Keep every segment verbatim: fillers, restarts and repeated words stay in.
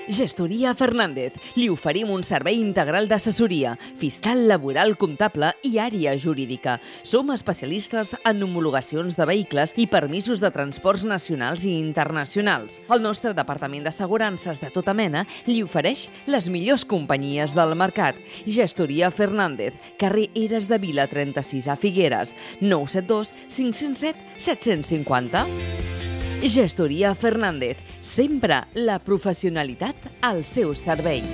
Gestoria Fernández. Li oferim un servei integral d'assessoria, fiscal, laboral, comptable i àrea jurídica. Som especialistes en homologacions de vehicles i permisos de transports nacionals i internacionals. El nostre departament d'assegurances de tota mena li ofereix les millors companyies del mercat. Gestoria Fernández, carrer Eres de Vila trenta-sis a Figueres, nou set dos cinc zero set set cinc zero. Gestoria Fernández, sempre la professionalitat al seu servei.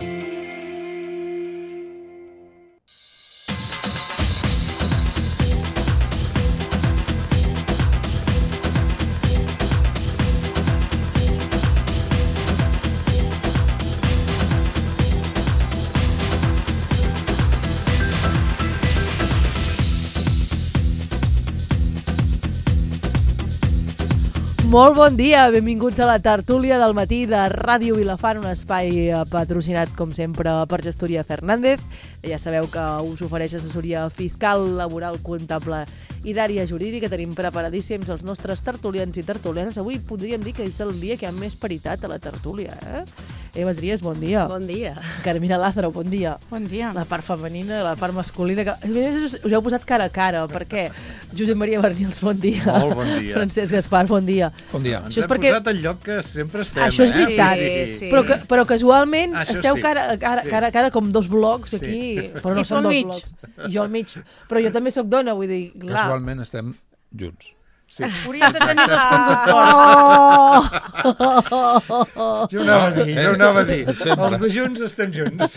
Molt bon dia, benvinguts a la tertúlia del matí de Ràdio Vilafant, un espai patrocinat, com sempre, per Gestoria Fernández. Ja sabeu que us ofereix assessoria fiscal, laboral, comptable i d'àrea jurídica. Tenim preparadíssims els nostres tertulians i tertulianes. Avui podríem dir que és el dia que hi ha més paritat a la tertúlia, eh? Eva Trias, bon dia. Bon dia. Carmina Lázaro, bon dia. Bon dia. La part femenina, la part masculina. Que... Us heu posat cara a cara, per què? Josep Maria Bernils, bon dia. Molt bon dia. Francesc Gaspar, bon dia. Bon dia. Ens Això és hem perquè... posat al lloc que sempre estem, Això és veritat. eh? Sí, sí. Però, que, però casualment Això esteu sí. cara, cara, Sí. cara, cara com dos blocs aquí, Sí. però no I tu són al dos mig. blocs. I jo al mig. Però jo també sóc dona, vull dir, clar. Casualment estem junts. Sí. Hauríem de tenir dos conductors. Oh! Jo ho anava a dir, jo ho anava a dir. Sempre. Els de Junts estem junts.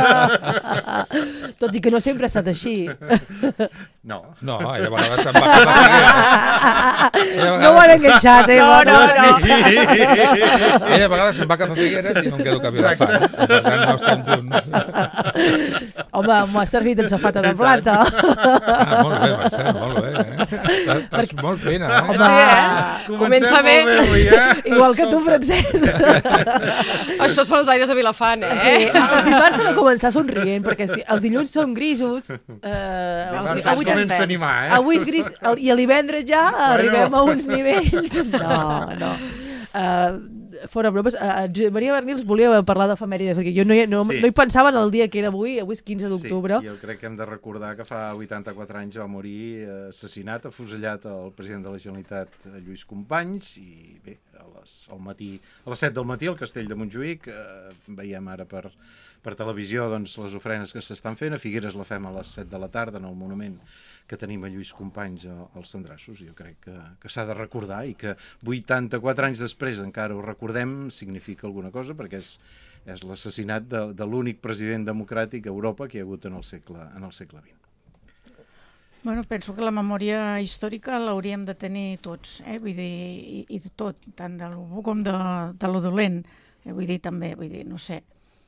Tot i que no sempre ha estat així. No. No, ella a vegades se'n va cap a Figueres. No ho han enganxat, eh? No, no, no. Sí. Ella a vegades se'n va cap a Figueres i no em quedo cap a Vilafant. Per tant, no estem junts. Home, m'ho ha servit en safata de plata. Ah, molt bé, Mercè, molt bé. Eh? Estàs, estàs molt fina, eh? Home, Sí, eh? Comença bé. molt bé avui, eh? Igual que tu, Francesc. Això són els aires de Vilafant, eh? Sí, el dimarts s'ha de començar somrient, perquè si els dilluns són grisos... Eh, els, Dimarts avui, comença estem. a animar, eh? avui és gris, el, i a divendres ja arribem a uns nivells... No, no. Uh, fora bromes, uh, Josep Maria Bernils volia parlar d'efemèrides, perquè jo no hi, no, Sí. no hi pensava en el dia que era avui, avui és quinze d'octubre. Sí, jo crec que hem de recordar que fa vuitanta-quatre anys va morir eh, assassinat, afusellat el president de la Generalitat, eh, Lluís Companys, i bé, a les, al matí, a les set del matí al Castell de Montjuïc, eh, veiem ara per, per televisió doncs, les ofrenes que s'estan fent. A Figueres la fem a les set de la tarda en el monument que tenim a Lluís Companys als Sandrassos. Jo crec que, que s'ha de recordar, i que vuitanta-quatre anys després encara ho recordem significa alguna cosa, perquè és, és l'assassinat de, de l'únic president democràtic a Europa que hi ha hagut en el segle, en el segle vint. Bueno, penso que la memòria històrica l'hauríem de tenir tots, eh? Vull dir, i, i de tot, tant de lo bo com de, de lo dolent. Eh? Vull dir, també, vull dir, no sé.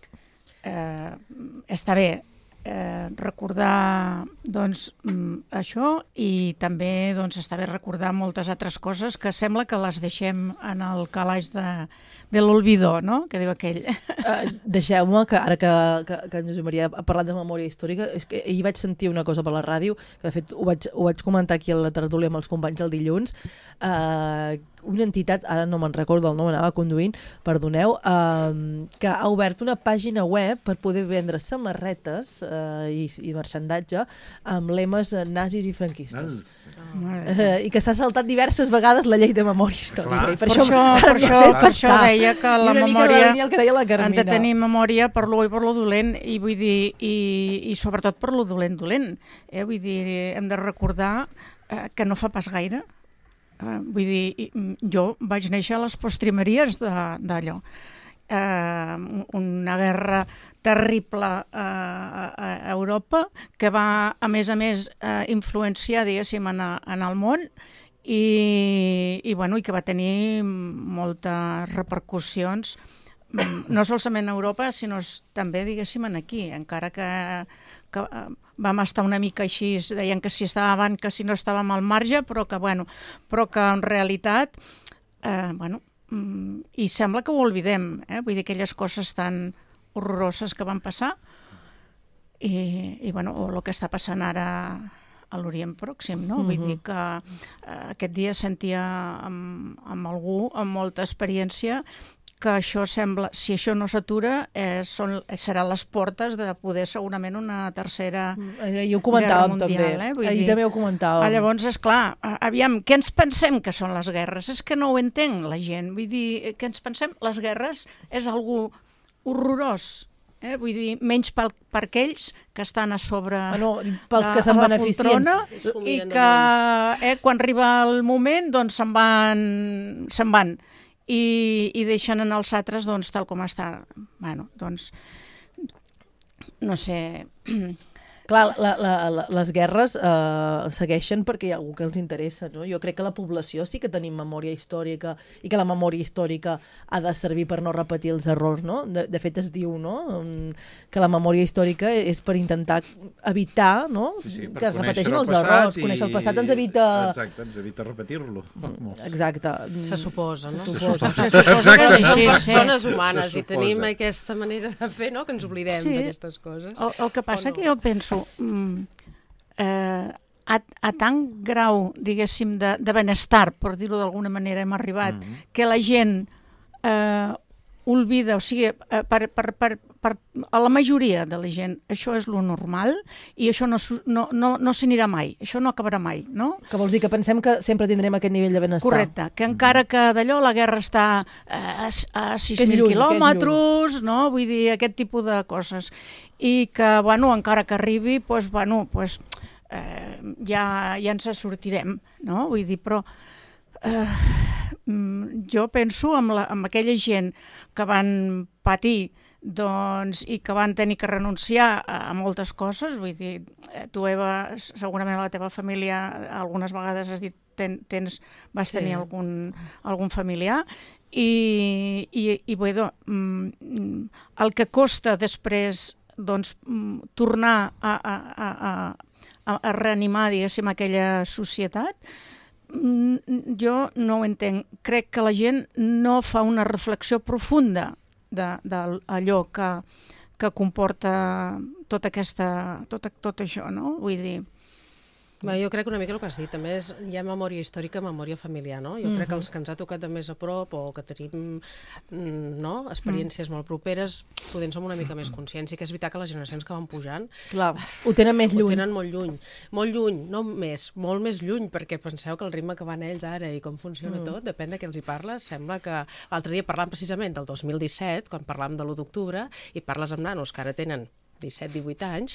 Eh, està bé eh, recordar doncs, això, i també doncs, està bé recordar moltes altres coses que sembla que les deixem en el calaix de, de l'olvidor, no?, que diu aquell. Uh, Deixeu-me, que ara que, que, que en Josep Maria ha parlat de memòria històrica, és que ahir vaig sentir una cosa per la ràdio, que de fet ho vaig, ho vaig comentar aquí a la tertúlia amb els companys el dilluns, uh, una entitat, ara no me'n recordo el nom, anava conduint, perdoneu, uh, que ha obert una pàgina web per poder vendre samarretes uh, i, i marxandatge amb lemes nazis i franquistes. Uh, I que s'ha saltat diverses vegades la llei de memòria històrica. Clar. I per, Per això, això, per m'ha això, fet per això pensar. deia que I la una mica memòria la línia el que deia la hem Carmina. de tenir memòria per lo bo i per lo dolent, i vull dir, i, i sobretot per lo dolent dolent. Eh? Vull dir, hem de recordar eh, que no fa pas gaire. Uh, vull dir, jo vaig néixer a les postrimeries d'allò. Uh, una guerra terrible uh, a Europa, que va, a més a més, uh, influenciar, diguéssim, en, a, en el món, i, i, bueno, i que va tenir moltes repercussions, no solament a Europa, sinó també, diguéssim, aquí, encara que, que vam estar una mica així, deien que si estàvem, que si no estàvem al marge, però que, bueno, però que en realitat, eh, bueno, i sembla que ho oblidem, eh? Vull dir, aquelles coses tan horroroses que van passar, i, i bueno, o el que està passant ara a l'Orient Pròxim, no? Uh-huh. Vull dir que eh, aquest dia sentia amb, amb algú amb molta experiència que això sembla, si això no s'atura, eh, són, seran les portes de poder segurament una tercera Ahir ho comentàvem guerra mundial. també. Eh? Vull Ahir dir, també ho comentàvem. ah, llavors, esclar, aviam, què ens pensem que són les guerres? És que no ho entenc la gent. Vull dir, què ens pensem? Les guerres és algo horrorós. Eh? Vull dir, menys pel, per aquells que estan a sobre Bueno, pels la, que se'n a la beneficien. poltrona i que eh, quan arriba el moment doncs se'n van, se'n van i, i deixen en els altres doncs, tal com està. Bueno, doncs, no sé... Clar, la, la, la, les guerres eh, segueixen perquè hi ha algú que els interessa, no? Jo crec que la població sí que tenim memòria històrica i que la memòria històrica ha de servir per no repetir els errors, no? De, de fet es diu, no?, que la memòria històrica és per intentar evitar, no?, Sí, sí, per que es repeteixin conèixer els el passat errors. i- Conèixer el passat ens evita... Exacte, ens evita repetir-lo. Molts. Exacte. Se suposa, no? Se suposa. Se suposa que Exacte. som Sí, sí. persones humanes Se i tenim suposa. aquesta manera de fer, no?, que ens oblidem Sí. d'aquestes coses. El, el que passa O no? que jo penso, mm, eh, a, a tant grau, diguéssim, de, de benestar, per dir-ho d'alguna manera, hem arribat, Mhm. que la gent eh, olvida, o sigui, eh, per, per, per, per, a la majoria de la gent això és lo normal i això no, su- no, no, no s'anirà mai, això no acabarà mai, no? Que vols dir que pensem que sempre tindrem aquest nivell de benestar. Correcte, que encara que d'allò la guerra està eh, a, a sis Que és mil lluny, que és quilòmetres, no? Vull dir, aquest tipus de coses. I que, bueno, encara que arribi, pues, bueno, pues, eh, ja, ja ens en sortirem, no? Vull dir, però eh, mm, jo penso amb, la, amb aquella gent que van patir doncs, i que van tenir que renunciar a, a moltes coses, vull dir, eh, tu, Eva, segurament a la teva família algunes vegades has dit ten, tens, vas Sí. tenir algun, algun familiar i, i, i bueno, mm, el que costa després doncs, mm, tornar a, a, a, a, a reanimar, diguéssim, aquella societat, mm, jo no ho entenc. Crec que la gent no fa una reflexió profunda d'allò que, que comporta tota aquesta, tot, tot això, no? Vull dir... Bé, jo crec que una mica el que has dit, també és, hi ha memòria històrica, memòria familiar, no? Jo crec que els que ens ha tocat de més a prop o que tenim mm, no? experiències molt properes, poder en som una mica més conscients i que és veritat que les generacions que van pujant Clar, ho tenen més ho lluny. tenen molt lluny, molt lluny, no més, molt més lluny, perquè penseu que el ritme que van ells ara i com funciona mm. tot, depèn de què els hi parles. Sembla que l'altre dia parlant precisament del dos mil disset, quan parlàvem de l'u d'octubre, i parles amb nanos que ara tenen disset divuit anys,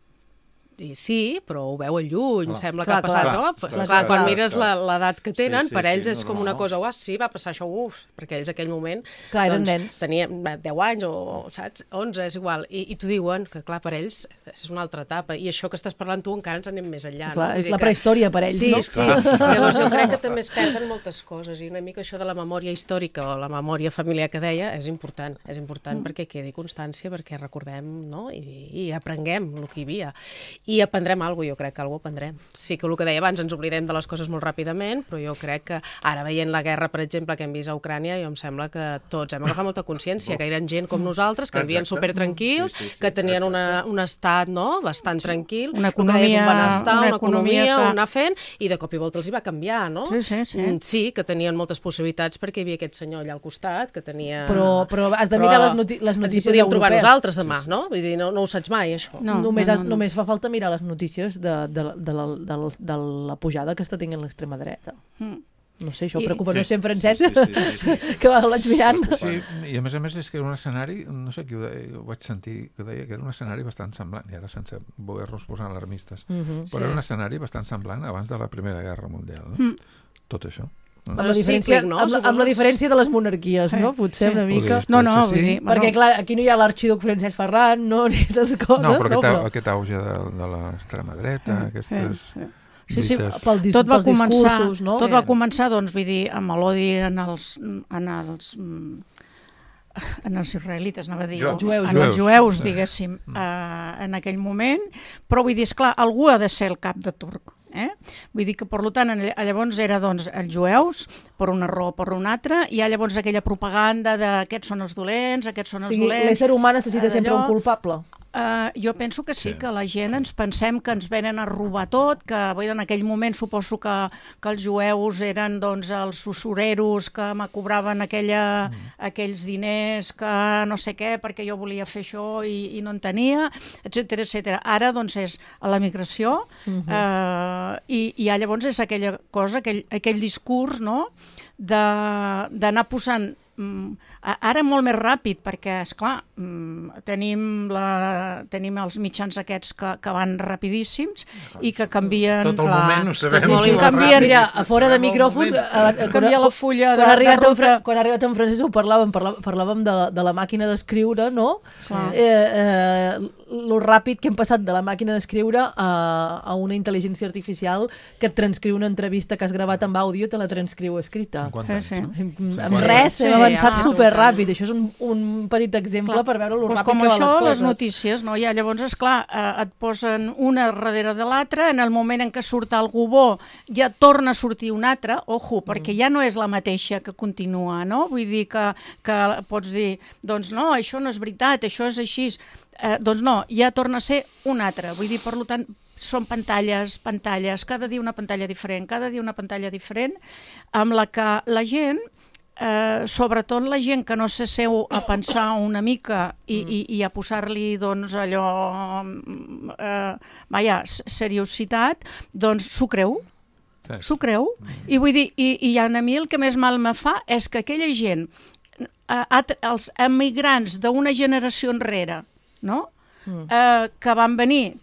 i sí, però ho veuen lluny, Clar. sembla Clar, que ha passat, clar. no? Clar, Clar, clar, quan clar. mires la- l'edat que tenen, Sí, sí, per ells sí, és no, com no, una no. cosa, uah, sí, va passar això, uf, perquè ells aquell moment Clar, eren doncs, nens. tenien bé, deu anys o, saps, onze, és igual, i, i t'ho diuen, que clar, per ells és una altra etapa, i això que estàs parlant tu encara ens anem més enllà. Clar, no? Vull és dir la que- prehistòria per ells, sí, no? Sí, llavors jo crec que també es perden moltes coses, i una mica això de la memòria històrica o la memòria familiar que deia és important, és important mm. perquè quedi constància, perquè recordem, no? I, i aprenguem el que hi havia. I aprendrem alguna cosa, jo crec que alguna cosa aprendrem. Sí que el que deia abans, ens oblidem de les coses molt ràpidament, però jo crec que ara veient la guerra, per exemple, que hem vist a Ucrània, jo em sembla que tots hem agafat molta consciència, que eren gent com nosaltres, que vivien Exacte. supertranquils, Sí, sí, sí, que tenien una, exacte. un estat no? bastant tranquil, Una el que deies, economia- un benestar, una una economia, economia que- anar fent, i de cop i volta els hi va canviar, no? Sí, sí, sí. Mm, sí, que tenien moltes possibilitats perquè hi havia aquest senyor allà al costat, que tenia... Però- però has de mirar les noti- les notícies Ens hi podíem trobar europees. nosaltres demà, no? Vull dir, no, no ho saps mai, això. No, només, no, has, no, no. només fa falta mirar les notícies de, de, la- de, la, de, la, de la pujada que està tenint l'extrema dreta. Mm. No sé, això I- preocupa, Sí. no sé, en francès, Sí, sí, sí, sí, sí. que el vaig mirant. Sí, i a més a més és que era un escenari, no sé qui ho deia, ho vaig sentir, que ho deia que era un escenari bastant semblant, i ara sense voler-nos posar alarmistes, Mhm. però era un escenari bastant semblant abans de la Primera Guerra Mundial. No? Mm. Tot això. Amb Però la, diferència, cíclic, no? amb, la, amb la Segons- diferència de les monarquies, no? Potser Sí. una mica. Podries- No, no, Potser vull sí. dir... Perquè, clar, aquí no hi ha l'arxiduc Francesc Ferran, no? Ni aquestes coses, No, però aquest, Però... aquest auge de, de l'extrema dreta, Mm, aquestes... sí, Sí, sí, lluites- Pel dis, tot va pels començar, discursos, no? tot Sí. va començar, doncs, vull dir, amb l'odi en els, en els, mm, en els israelites, anava a dir, Jueus. Jueus, en els jueus. jueus, diguéssim, eh, en aquell moment, però vull dir, esclar, algú ha de ser el cap de turc. Eh? Vull dir que, per tant, en- llavors era doncs, els jueus, per una raó o per una altra, i hi ha llavors aquella propaganda de aquests són els dolents, aquests són O els sigui, dolents... l'ésser humà necessita eh, sempre d'allò. un culpable. Uh, jo penso que sí, sí, que la gent ens pensem que ens venen a robar tot, que vull dir, en aquell moment suposo que, que els jueus eren doncs, els usureros que me cobraven aquella, mm. aquells diners que no sé què, perquè jo volia fer això i, i no en tenia, etcètera, etcètera. Ara doncs és a la migració mm-hmm. uh, i, i llavors és aquella cosa, aquell, aquell discurs, no?, d'anar posant ara molt més ràpid, perquè, esclar, tenim, la, tenim els mitjans aquests que, que van rapidíssims i que canvien... Tot el clar, moment ho sabem. Sí, sí, canvien, mira, a fora de micròfon... Canvia la fulla de, quan de ruta. Quan ha arribat en Francesc ho parlàvem, parlàvem, parlàvem de, la, de la màquina d'escriure, no? Sí. Eh, eh, lo ràpid que hem passat de la màquina d'escriure a, a una intel·ligència artificial que et transcriu una entrevista que has gravat amb àudio i te la transcriu escrita. cinquanta anys, sí, sí. no? Amb res, hem sí, avançat ah, superràpid. Això és un, un petit exemple clar, per veure lo doncs ràpid que van les coses. Com això, les notícies, no? Ja, llavors, esclar, eh, et posen una darrere de l'altra, en el moment en què surt algú bo ja torna a sortir un altre, ojo, perquè ja no és la mateixa que continua, no? Vull dir que, que pots dir, doncs no, això no és veritat, això és així. Eh, doncs no, ja torna a ser un altre. Vull dir, per tant, són pantalles, pantalles, cada dia una pantalla diferent, cada dia una pantalla diferent, amb la que la gent, eh, sobretot la gent que no s'asseu a pensar una mica i, i, i a posar-li doncs, allò, eh, vaja, seriositat, doncs s'ho creu. S'ho creu. I vull dir, i, i a mi el que més mal me fa és que aquella gent, eh, els emigrants d'una generació enrere, no? eh, que van venir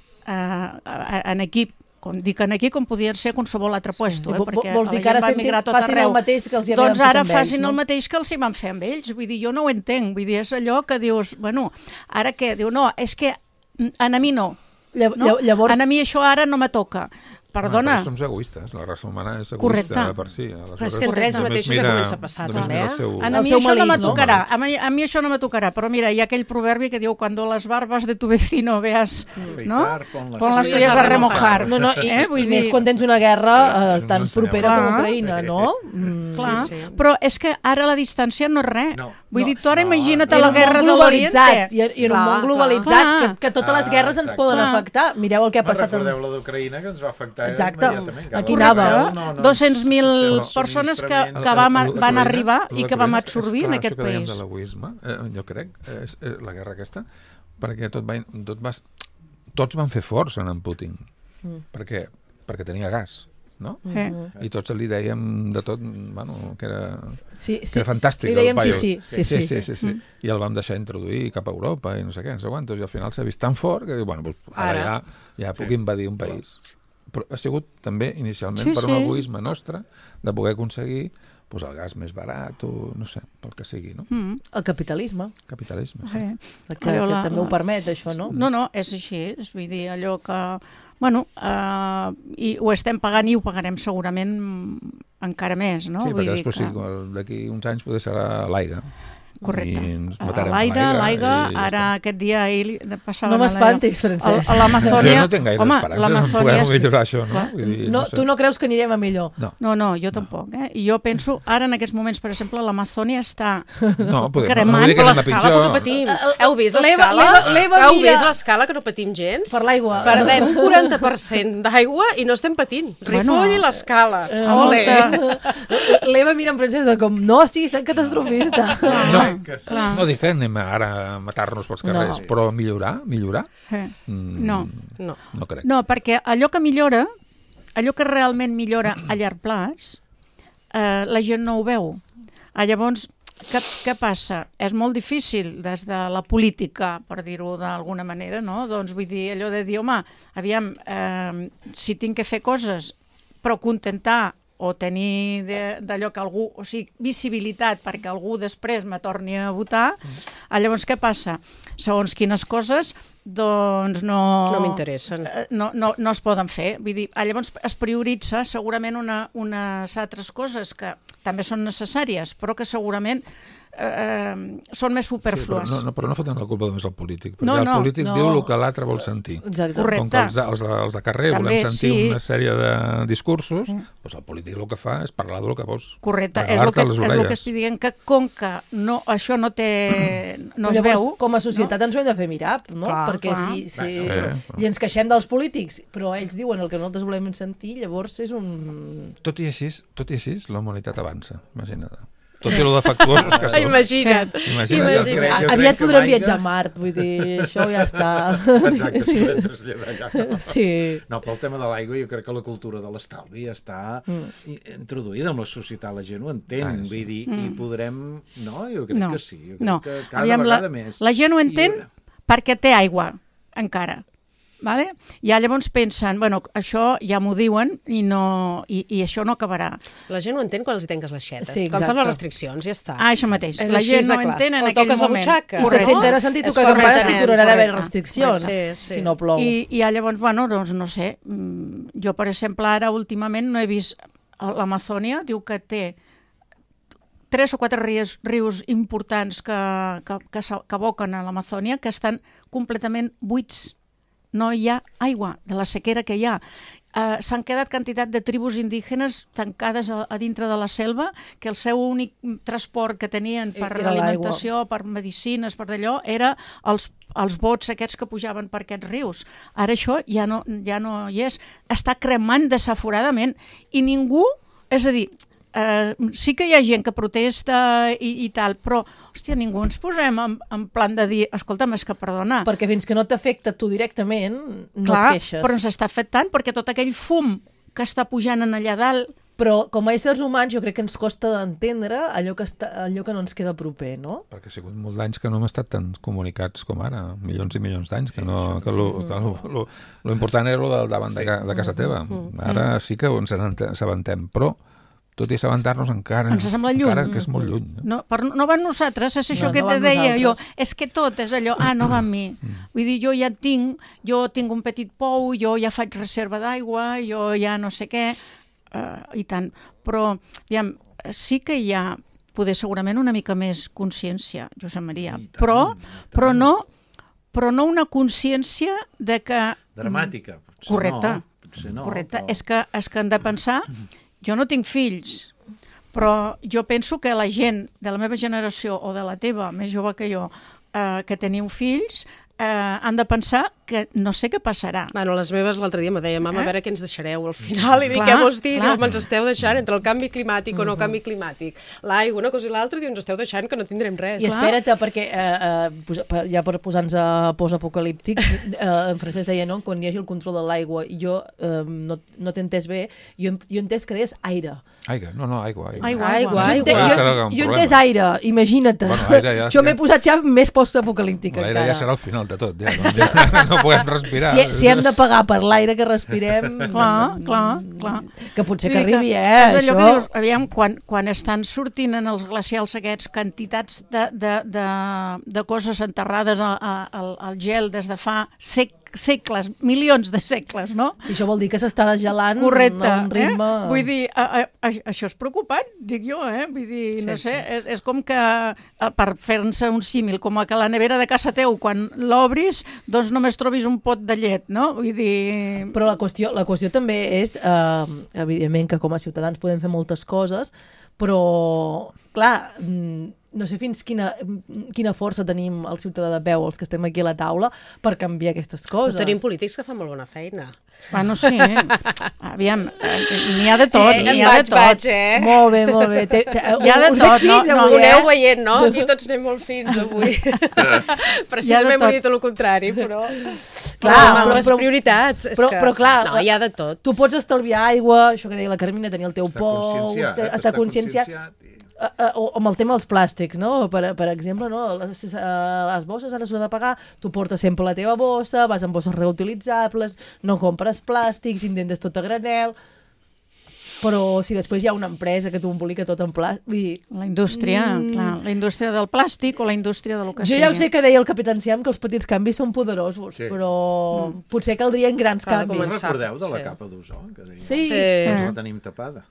eh, en equip, com dic en equip, com podien ser qualsevol altre puesto, eh, perquè vols dir que ara facin el mateix que els hi doncs ara ells, facin no? el mateix que els hi van fer amb ells. Vull dir, jo no ho entenc. Vull dir, és allò que dius, bueno, ara què? Diu, no, és que a mi no. no? Llavors... A mi això ara no me toca. Perdona. No, som egoistes, la raça humana és egoista Correcte. per si. Però és que entre ells mateixos ja comença a passar també, eh? Seu... A mi això no me no? tocarà, a mi, a mi això no me tocarà, però mira, hi ha aquell proverbi que diu cuando las barbas de tu vecino veas, no? Pon les tuyas a remojar. No, no, i, eh? Vull i més dir... quan tens una guerra eh, tan no propera clar. com Ucraïna, no? Mm. Clar, sí, sí. però és que ara la distància no és res. No. Vull No. dir, tu ara No. imagina't I en la un guerra món de globalitzat, l'Oriente. i, i en un Clar, món globalitzat, clar. que, que totes les Ah, guerres ens exacte. poden Clar. afectar. Mireu el que ha No, passat... recordeu la d'Ucraïna, que ens va afectar Exacte. immediatament. Aquí Cada anava. vegada no, no, dos-cents mil però persones que, subministraments- que vam, El- el- van el- arribar el- i que vam el- absorbir és en clar, aquest això que dèiem país. de l'egoisme, eh, jo crec, és, eh, la guerra aquesta, perquè tot va, tot va, tots van fer força en Putin. Mm. Per què? Perquè tenia gas, no? Eh. I tots li dèiem de tot, bueno, que era, Sí, que era fantàstic. Li dèiem el paio. sí, sí. Sí, sí, sí, sí. Mm. I el vam deixar introduir cap a Europa i no sé què, no sé quantos, i al final s'ha vist tan fort que diu, bueno, pues, ara, Ara. ja, ja puc Sí. invadir un país. Però ha sigut també inicialment Sí, per un sí. egoisme nostre de poder aconseguir pues, el gas més barat o no sé, pel que sigui, no? Mm. El capitalisme, Capitalisme, sí. Sí. que, que Allò la- també ho permet, això, no? No, no, és així, és vull dir, allò que... Bueno, eh, i ho estem pagant i ho pagarem segurament encara més, no? Sí, Vull perquè dir després que... sí, d'aquí uns anys potser serà l'aigua. Correcte. I ens A matarem l'aigua, a l'aigua, i ja ara està. aquest dia ahir passava... No m'espantis, Francesc. A l'Amazònia... Jo no tinc gaire Home, esperances en l'Amazònia poder és- millorar això, no? Clar. Vull dir, No, sé. tu no creus que anirem a millor? No. No, no, jo tampoc. Eh? I jo penso, ara en aquests moments, per exemple, l'Amazònia està No, podem, cremant no vull dir que Per anem a l'escala pitjor. que no patim. Heu vist L'Eva- l'escala? l'Eva- l'Eva Heu mira- vist l'escala que no patim gens? Per l'aigua. Perdem un quaranta per cent d'aigua i no estem patint. Bueno, Ripoll i l'escala. Eh, Ole! L'Eva mira en Francesc de com, no, sí, estem catastrofista. No, clar. no dic que anem ara a matar-nos pels carrers, No. però millorar, millorar? Eh, Mm, no. No. No crec. No, perquè allò que millora, allò que realment millora a llarg plaç, eh, la gent no ho veu. Ah, llavors, què, què passa? És molt difícil des de la política, per dir-ho d'alguna manera, no? Doncs vull dir, allò de dir, home, aviam, eh, si tinc que fer coses, però contentar o tenir de- d'allò que algú, o sigui, visibilitat perquè algú després me torni a votar, ah, llavors què passa? Segons quines coses, doncs no... No m'interessen. eh, No, no, no es poden fer. Vull dir, ah, llavors es prioritza segurament una, unes altres coses que també són necessàries, però que segurament eh, són més Sí, però, superflues. no, no, però no foten la culpa només al polític, perquè No, el no, polític no. diu el que l'altre vol sentir. Exacte. Correcte. Com que els, els, de- els de carrer També, volem sentir sí. una sèrie de discursos, doncs el polític el que fa és parlar del que vols. Correcte, és el, regalar-te que, les és el orelles. que estic dient, que com que no, això no té... no es Llavors, veu... com a societat ens ho hem de fer mirar, no? Clar, Perquè clar. si, si... Bueno, I ens queixem dels polítics, però ells diuen el que nosaltres volem sentir, llavors és un... Tot i així, tot i així, la humanitat avança, imagina't. Tot i lo defectuosos que som. Imagina't. Imagina't. Jo crec- jo Aviat crec que podrem Maica- viatjar a Mart, vull dir, això ja està. Exacte, es podem traslladar allà. Sí. No, pel tema de l'aigua jo crec que la cultura de l'estalvi està mm. introduïda en la societat, la gent ho entén, Ah, ah, sí. vull dir, mm. i podrem... No, jo crec No, que sí, jo crec no. que cada Aviam, vegada la, més. la gent ho entén I- perquè té aigua, encara. Vale? I llavors pensen, bueno, això ja m'ho diuen i, no, i, i això no acabarà. La gent ho entén quan els hi tanques l'aixeta. Sí, quan fas exacte. les restriccions, ja està. Ah, això mateix. És la així gent de no clar. entén en O aquell toques la moment. butxaca. I se Correcte. sentirà sentit És tocar campanes correcte. si tornarà a haver Correcte. restriccions, Sí, sí. si no plou. I, I llavors, bueno, doncs no sé, mm, jo, per exemple, ara últimament no he vist... L'Amazònia diu que té tres o quatre rius, rius importants que, que, que, s'ha- que aboquen a l'Amazònia que estan completament buits. No hi ha aigua de la sequera que hi ha. Uh, s'han quedat quantitat de tribus indígenes tancades a, a dintre de la selva, que el seu únic transport que tenien per Era alimentació, per medicines, per d'allò, era els, els bots aquests que pujaven per aquests rius. Ara això ja no, ja no hi és. Està cremant desaforadament i ningú, és a dir, eh, sí que hi ha gent que protesta i, i tal, però, hòstia, ningú ens posem en, en plan de dir, escolta'm, és que perdona, Perquè fins que no t'afecta tu directament, no clar, et queixes. però ens està afectant perquè tot aquell fum que està pujant en allà dalt, Però com a éssers humans jo crec que ens costa d'entendre allò, que està, allò que no ens queda proper, no? Perquè ha sigut molts d'anys que no hem estat tan comunicats com ara, milions i milions d'anys, que, no, que, lo, que lo, lo, lo important era lo del davant de, ca, de casa teva. Ara sí que ens n'assabentem, però tot i assabentar-nos encara, ens sembla lluny. encara que és molt lluny. No? No, per, no va amb nosaltres, és això No, que no va te amb deia jo, nosaltres. és que tot és allò, ah, no va amb mi. Vull dir, jo ja tinc, jo tinc un petit pou, jo ja faig reserva d'aigua, jo ja no sé què, uh, i tant. Però, aviam, sí que hi ha, poder segurament una mica més consciència, Josep Maria, I tant, però, i tant. però, no, però no una consciència de que... Dramàtica, potser Correcte. no. Potser no, Correcte, però... és que, és que han de pensar, jo no tinc fills, però jo penso que la gent de la meva generació o de la teva, més jove que jo, eh, que teniu fills, eh, han de pensar que no sé què passarà. Bueno, les meves l'altre dia me deia, mama, Eh? a veure què ens deixareu al final, i dic, Clar, què vols dir? clar. Diu, ens esteu deixant entre el canvi climàtic o no canvi climàtic, l'aigua, una cosa i l'altra, diu, ens esteu deixant que no tindrem res. I espera't, perquè eh, eh, posa- per- ja per posar-nos a post-apocalíptic, eh, en Francesc deia, no?, quan hi hagi el control de l'aigua, i jo eh, no, no t'he entès bé, jo, hem- jo he entès que deies aire. Aigua, no, no, aigua. Aigua, Aigua, Aigua, Jo, ente- aigua. jo, Serà un jo he problema. entès aire, imagina't. Bueno, aire ja jo estem- m'he posat ja més post-apocalíptic L'aire encara. ja serà al final de tot, ja, doncs ja no podem respirar. Si, si hem de pagar per l'aire que respirem... Clar, clar, clar. Que potser que Vull dir arribi, eh, és allò això. que dius, aviam, quan, quan estan sortint en els glacials aquests quantitats de, de, de, de coses enterrades a, a, al, al gel des de fa sec, segles, milions de segles, no? Si això vol dir que s'està desgelant Correcte, a un ritme... eh? Vull dir, a, a, a, això és preocupant, dic jo, eh? Vull dir, no Sí, sé, sí. és, és com que, eh, per fer-se un símil, com que la nevera de casa teu, quan l'obris, doncs només trobis un pot de llet, no? Vull dir... Però la qüestió, la qüestió també és, eh, evidentment, que com a ciutadans podem fer moltes coses, però, clar, mm, no sé fins quina, quina força tenim el ciutadà de peu, els que estem aquí a la taula, per canviar aquestes coses. Tenim polítics que fan molt bona feina. Bueno, sí, aviam, eh, n'hi ha de tot, Sí, n'hi em ha de vaig, tot. vaig, eh? Molt bé, molt bé. Te, te, Hi ha de us tot, veig fins no, no, avui, Ho aneu eh? veient, no? Aquí tots anem molt fins avui. Precisament tot. volia dir tot el contrari, però... Clar, però, però- les però- prioritats... És però- que... però clar, no, hi ha de tot. Tu pots estalviar aigua, això que deia la Carmina, tenir el teu Està pou, conscienciat, ser- eh? estar conscienciat. conscienciat i- Uh, uh, o amb el tema dels plàstics, no? Per, per exemple, no? Les, uh, les bosses ara s'ho de pagar, tu portes sempre la teva bossa, vas amb bosses reutilitzables, no compres plàstics, intentes tot a granel, però si després hi ha una empresa que t'ho embolica tot en plàstic... Vull dir, La indústria, Mm. clar, la indústria del plàstic o la indústria de lo que jo sigui. ja ho sé que deia el Capità Enciam que els petits canvis són poderosos, Sí. però potser caldrien grans Cal canvis. començar. Us recordeu de la Sí. capa d'ozó? Que deia, Sí. Sí. Doncs la tenim tapada.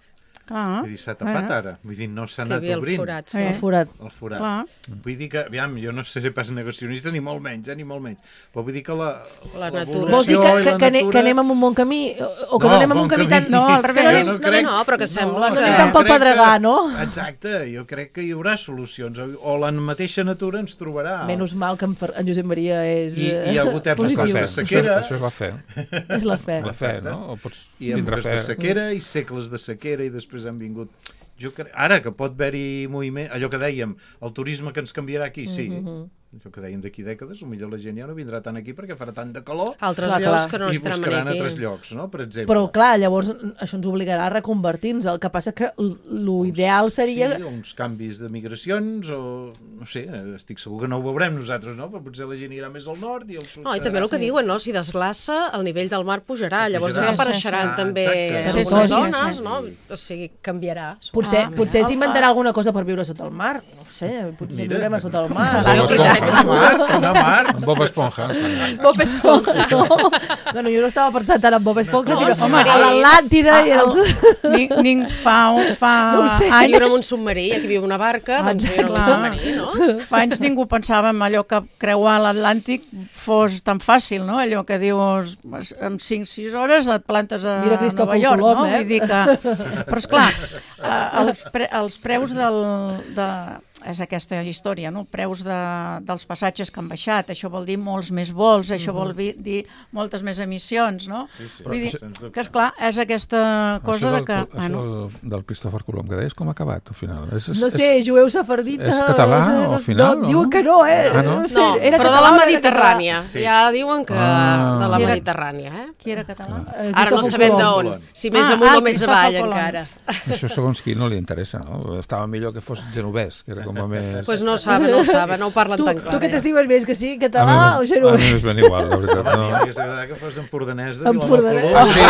Clar. Vull dir, s'ha tapat ara. Vull dir, no s'ha Que hi anat havia el obrint. forat, sí. Eh. El forat. El forat. Clar. Vull dir que, aviam, jo no seré pas negacionista ni molt menys, eh, ni molt menys. Però vull dir que la, La natura. Vols dir que, i que, la que, ane- natura- que anem en un bon camí o que no, No, anem en bon un camí camí. tan... No, al revés. Que no No, anem, no, no, no, però que sembla no que... anem tan pel crec pedregar, que- no? Exacte, jo crec que hi haurà solucions. O la mateixa natura ens trobarà. Menys mal que en, Fer- en Josep Maria és I- i hi ha hagut eh, èpoques positiu. de Això, sequera. això és la fe. És la fe. La fe, Exacte. no? O pots I tindre èpoques fe. de sequera i segles de sequera i després han vingut... Jo crec... Ara que pot haver-hi moviment, allò que dèiem, el turisme que ens canviarà aquí, sí. Mhm. Allò que dèiem d'aquí dècades, potser la gent ja no vindrà tant aquí perquè farà tant de calor Altres Clar, llocs clar. que no i estarem buscaran aquí. altres llocs, no? Per exemple. Però clar, llavors això ens obligarà a reconvertir-nos. El que passa que l- lo ideal seria... Sí, uns canvis de migracions o... No sé, estic segur que no ho veurem nosaltres, no? Però potser la gent irà més al nord i al sud... No, i també el que diuen, no? Si desglaça, el nivell del mar pujarà, llavors Pujarà. desapareixeran Ah, també exacte. algunes Sí, sí, zones, sí. no? O sigui, canviarà. Potser, Ah, potser mira. s'inventarà alguna cosa per viure sota el mar. No ho sé, potser Mira. viurem a sota el mar. Sí, Bob que Esponja. Mar, una mar... Amb Bob Esponja. sí. Bob Esponja. No, bueno, jo no estava pensant tant en Bob Esponja, No, sinó els a submarins. l'Atlàntida i Ah, els... Ni, ni, fa, fa No ho sé. anys, Viure en un submarí, aquí viu una barca, doncs viure en un Clar. submarí, no? fa anys ningú pensava en allò que creuar l'Atlàntic fos tan fàcil, no? Allò que dius, en cinc sis hores et plantes a Mira Nova Cristòfor York, Colom, no? eh? Vull dir que... Però, esclar, eh, els, pre, els preus del... De, és aquesta història, no? Preus de, dels passatges que han baixat, això vol dir molts més vols, això vol dir, dir moltes més emissions, no? Sí, sí. Vull dir Sens dubte. que, esclar, és aquesta cosa Això de del, que... això del, del Cristòfor Colom que deies, com ha acabat al final? És, és, No sé, jueu sefardita... és català, no, al final, No, o diuen no? que no, eh? Ah, no? sé, No, era però de català la o no era Mediterrània. Sí. Ja diuen que Ah. de la Qui era- Mediterrània, eh? Qui era català? català? Eh, Ara no Cristòfor sabem Colom. d'on. Si més Ah, amunt ah, o més Cristòfor avall, Colom. encara. Això segons qui no li interessa, no? Estava millor que fos genovès, que era com a més... Doncs pues no ho saben, no ho saben, no ho parlen Tu, tan clar. tu què ja. t'estimes més, que sí, a mi català o m'és- a mi genovès? m'és ben igual, la veritat. A mi No. m'hauria agradat que fos empordanès de Empordanès. Vilamajor. Sí,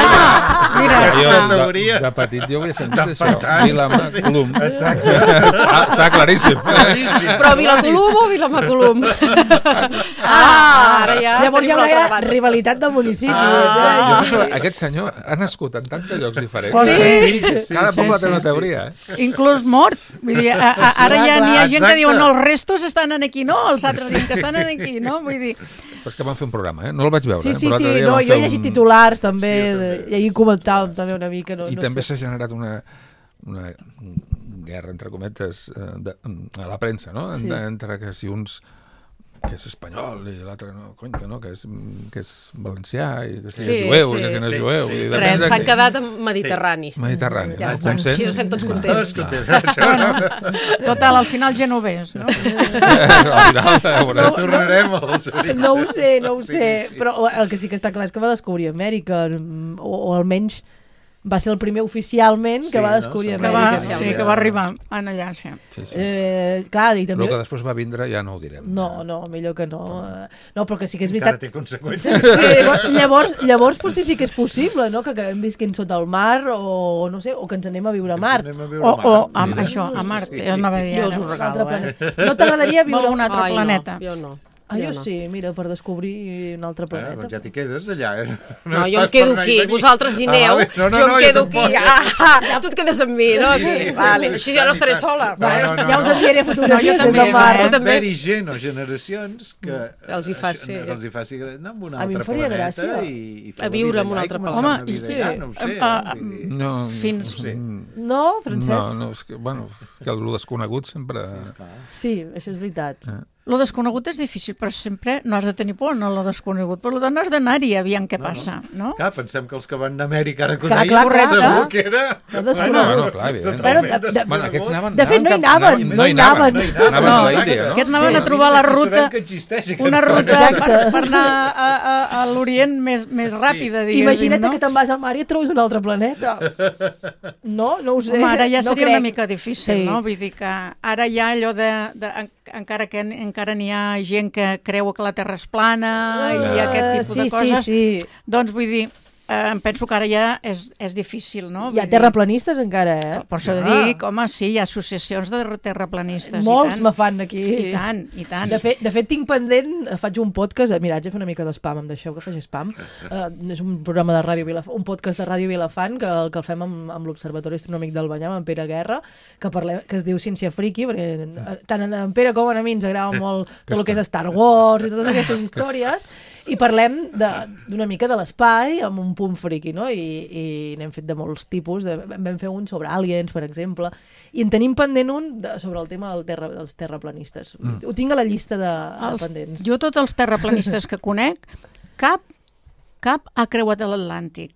Mira, Jo, de, categoria. de petit jo havia sentit això. Tant. Vilamacolum. Exacte. Ah, està claríssim. Però Vilacolum o Vilamacolum? Ah, ara ja Llavors hi tenim haurà l'altre debat. rivalitat de municipis. Ah. Jo eh? penso, aquest senyor ha nascut en tants llocs diferents. Oh, sí? Sí, Cada poble sí, té una sí. teoria, eh? inclús mort. Vull dir, a, a, ara ja n'hi ha gent que Exacte. diuen no, els restos estan en aquí, no, els altres diuen que estan en aquí, no? Vull dir, Però és que van fer un programa, eh? No el vaig veure. Sí, eh? sí, Però sí, l'altre dia no, van jo he fer llegit un- titulars també, Sí, jo també. i ahir comentàvem també una mica, no, I no també sé. s'ha generat una, una guerra, entre cometes, eh, de, a la premsa, no? Sí. Sí. Entre que si uns que és espanyol i l'altre no, cony, que no, que és, que és valencià i que si Sí, és jueu sí, i que si no és sí, jueu. sí, i sí. depèn Res, de s'han qui- quedat en Mediterrani. Mediterrani. Ja no? està, Consens? així estem tots contents. Això no. total, al final genovès, no? Al final, a veure, No tornarem als orígens. No ho sé, no ho Sí, sé, sí. però el que sí que està clar és que va descobrir Amèrica, mm, o, o almenys va ser el primer oficialment que Sí, va no? descobrir Sí, Que va, Amèrica. sí, que va arribar en allà, sí. sí, sí. Eh, clar, i també... El que després va vindre ja no ho direm. No, no, millor que no. Eh, No, però que sí que és Encara veritat. té conseqüències. Sí, llavors, llavors potser sí que és possible, no?, que acabem visquent sota el mar o, no sé, o que ens anem a viure a Mart. Anem a viure O, a o Mart, amb mira. això, a Mart, Sí. jo anava a dir Jo us ho ara. Un altre regalo, eh? planeta. No t'agradaria viure... Va, un altre Ai, planeta. no, jo no. Ah, jo no. sí, mira, per descobrir un altre Ah, planeta. doncs ja t'hi quedes allà, eh? No, jo em estàs quedo per anar i aquí, venir. vosaltres hi Ah, aneu, vale. No, no, jo no, em quedo aquí. tampoc. Ah, tu et quedes amb mi, no? Sí, Aquí. sí. Vale, així ja no estaré sola. No, no, no, Ja us no. enviaré fotografies No, jo des també, del mar. eh? Tu també. Haver-hi gent o generacions que... Que els hi faci. Que els hi faci anar a un A mi em altre faria planeta gràcia. i, i fer A la viure vida en un allà i altre començar planeta. una vida Home, allà, sí. no ho sé. Ah, eh? Vull dir, No, Fins- no sé. No, Francesc? No, no, és que, bueno, que el desconegut sempre... Sí, això és veritat. Lo desconegut és difícil, però sempre no has de tenir por, no lo desconegut. Per tant, has d'anar-hi, aviam què passa, no? Clar, pensem que els que van anar a Amèrica, ara que ho Clar, deia, clar, clar, segur clar. que era... No desconegut. Bueno, clar, evidentment. Però, Totalment de- de- Bueno, aquests anaven... De fet, no hi cap- anaven, no hi anaven. No hi anaven, Anaven a exacte. l'Índia, no? Aquests anaven Sí. a trobar la Que ruta, sabem que existeix, que una no- ruta Exacte. per, per anar a, a, a l'Orient més, més ràpida, diguéssim, Imagina't no? que te'n vas al mar i et trobes un altre planeta. No, no ho sé. Home, ara ja no seria crec. una mica difícil, Sí. no? Vull dir que ara hi ha allò de... de en, encara que en- encara n'hi ha gent que creu que la Terra és plana i Ah, aquest tipus sí, de coses, Sí, sí, doncs vull dir, eh, em penso que ara ja és, és difícil, no? Hi ha terraplanistes encara, eh? Per això ah. dic, home, sí, hi ha associacions de terraplanistes. Molts me me fan aquí. I tant, i tant. De fet, de fet tinc pendent, faig un podcast, mira, haig de fer una mica d'espam, em deixeu que faci spam. Uh, és un programa de Ràdio Vilafant, un podcast de Ràdio Vilafant que, que el fem amb, amb l'Observatori Astronòmic del Banyam, amb Pere Guerra, que, parlem, que es diu Ciència Friki, perquè tant en Pere com a mi ens agrada molt tot el que és Star Wars i totes aquestes històries, i parlem d'una mica de l'espai amb un punt friki, no? I, i n'hem fet de molts tipus, de, vam fer un sobre aliens, per exemple, i en tenim pendent un de, sobre el tema del terra, dels terraplanistes. Mm. Ho tinc a la llista de, els, de pendents. Jo tots els terraplanistes que conec, cap cap ha creuat l'Atlàntic.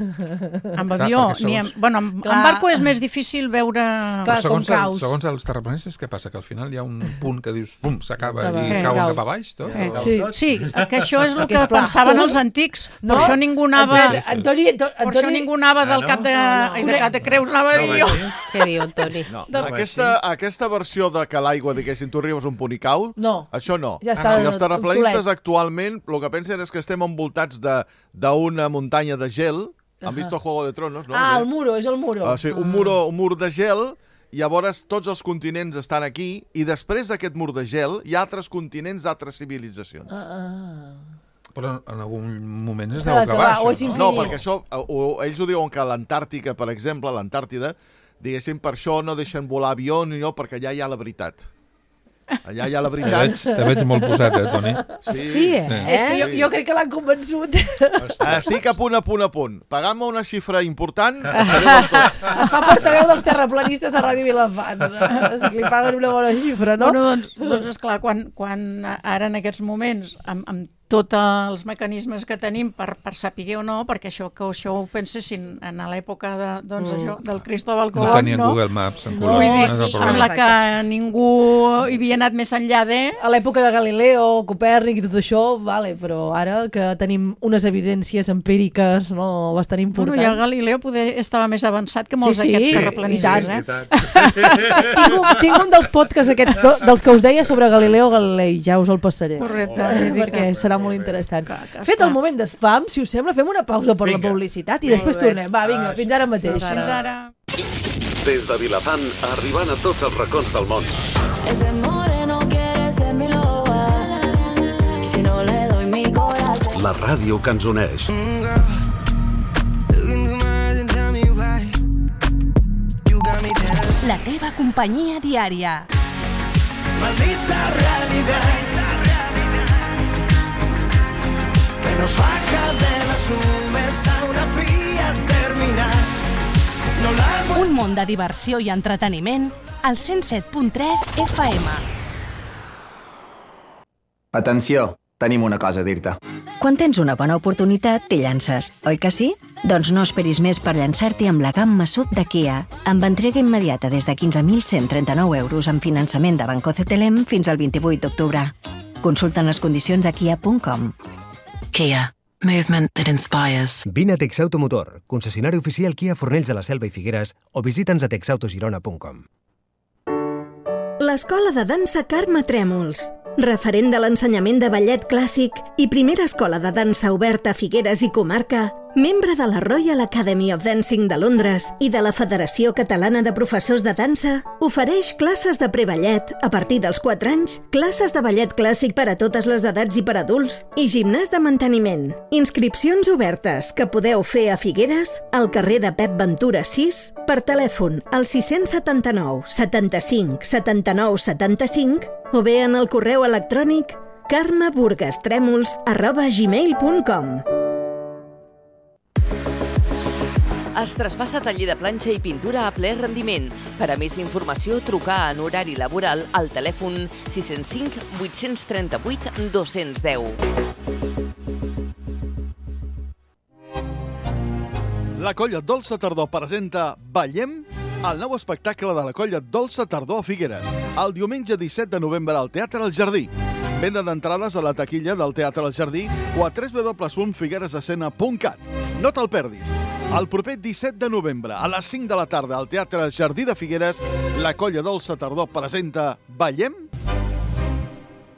Amb avió, segons... ni amb... Bueno, amb, amb barco és més difícil veure... Clar, segons, com caus. El, segons els terraplanistes, què passa? Que al final hi ha un punt que dius, pum, s'acaba Acaba. i Eh, cauen cau. cap a baix, tot? Eh, O- sí, sí, que això és el Que que és pla. pensaven els antics. No? Per això ningú anava... Antoni, Antoni, Antoni, Per això ningú anava del Ah, no? cap de, No, no. ai, de cap de Creus, anava a dir jo. Què diu, Antoni? No, No, aquesta, aquesta versió de que l'aigua, diguéssim, tu arribes a un punt i cau, No. això no. Ja està I els terraplanistes obsolet. actualment el que pensen és que estem envoltats de- d'una muntanya de gel. Han vist el Juego de Tronos, no? Ah, el muro, és el muro. Ah, sí, un, muro, un mur de gel, i llavors tots els continents estan aquí, i després d'aquest mur de gel hi ha altres continents d'altres civilitzacions. Ah, ah. Però en algun moment es S'ha deu d'acabar, acabar, o és això, no? infinit. No, perquè això, o, o, ells ho diuen que a l'Antàrtica, per exemple, a l'Antàrtida, diguéssim, per això no deixen volar avions, no, perquè allà hi ha la veritat. Allà hi ha la Te veritat. veig, te veig molt posat, eh, Toni? Sí, eh? Sí. És que jo, jo crec que l'han convençut. Estic a punt, a punt, a punt. Pagant-me una xifra important, Es fa portaveu dels terraplanistes a Ràdio Vilafant. És que li paguen una bona xifra, no? Bueno, doncs, doncs esclar, quan, quan ara en aquests moments, amb, amb tots els mecanismes que tenim per, per saber o no, perquè això que això ho pensessin en l'època de, doncs, mm. això, del Cristóbal No Colón, tenien no? Google Maps en No, color, Vull no, dir, és el amb problema. la que ningú hi havia anat més enllà de... A l'època de Galileo, Copèrnic i tot això, vale, però ara que tenim unes evidències empíriques, no, bastant Bueno, importants. ja Galileo poder estava més avançat que molts Sí, sí, d'aquests i terraplanistes, tant. eh? tinc, un, tinc un dels podcasts aquests do- dels que us deia sobre Galileo Galilei, ja us el passaré. Correcte. Eh, perquè serà molt interessant. Que- que Fet esclar. el moment d'espam, si us sembla, fem una pausa per la publicitat i després tornem. Va, vinga, fins ara mateix. Fins ara. Des de Vilafant, arribant a tots els racons del món. Ese moreno quiere ser mi loba. Si no le doy mi corazón. La ràdio que ens uneix. La teva companyia diària. Maldita realidad que nos baja de las nubes a una fría terminal. No la Un món de diversió i entreteniment al cent set punt tres F M. Atenció, tenim una cosa a dir-te. Quan tens una bona oportunitat, t'hi llances, oi que sí? Doncs no esperis més per llançar-t'hi amb la gamma S U V de Kia, amb entrega immediata des de quinze mil cent trenta-nou euros amb finançament de Banco C T L M fins al vint-i-vuit d'octubre. Consulta les condicions a kia punt com. Kia. Movement that inspires. Vine a Texautomotor, concessionari oficial Kia Fornells de la Selva i Figueres, o visita'ns a texautogirona punt com. L'Escola de Dansa Carme Trèmols, referent de l'ensenyament de ballet clàssic i primera escola de dansa oberta a Figueres i comarca, membre de la Royal Academy of Dancing de Londres i de la Federació Catalana de Professors de Dansa, ofereix classes de preballet a partir dels quatre anys, classes de ballet clàssic per a totes les edats i per adults i gimnàs de manteniment. Inscripcions obertes que podeu fer a Figueres, al carrer de Pep Ventura sis, per telèfon al sis set nou, setanta-cinc, setanta-nou, setanta-cinc o bé en el correu electrònic carmeburgastremols arroba gmail punt com. Es traspassa taller de planxa i pintura a ple rendiment. Per a més informació, trucar en horari laboral al telèfon sis zero cinc, vuit tres vuit, dos un zero. La colla Dolça Tardor presenta Ballem, el nou espectacle de la colla Dolça Tardor a Figueres, el diumenge disset de novembre al Teatre El Jardí. Venda d'entrades a la taquilla del Teatre El Jardí o a w w w punt figueresescena punt cat. No te'l perdis. El proper disset de novembre, a les cinc de la tarda, al Teatre El Jardí de Figueres, la colla Dolça Tardor presenta Ballem.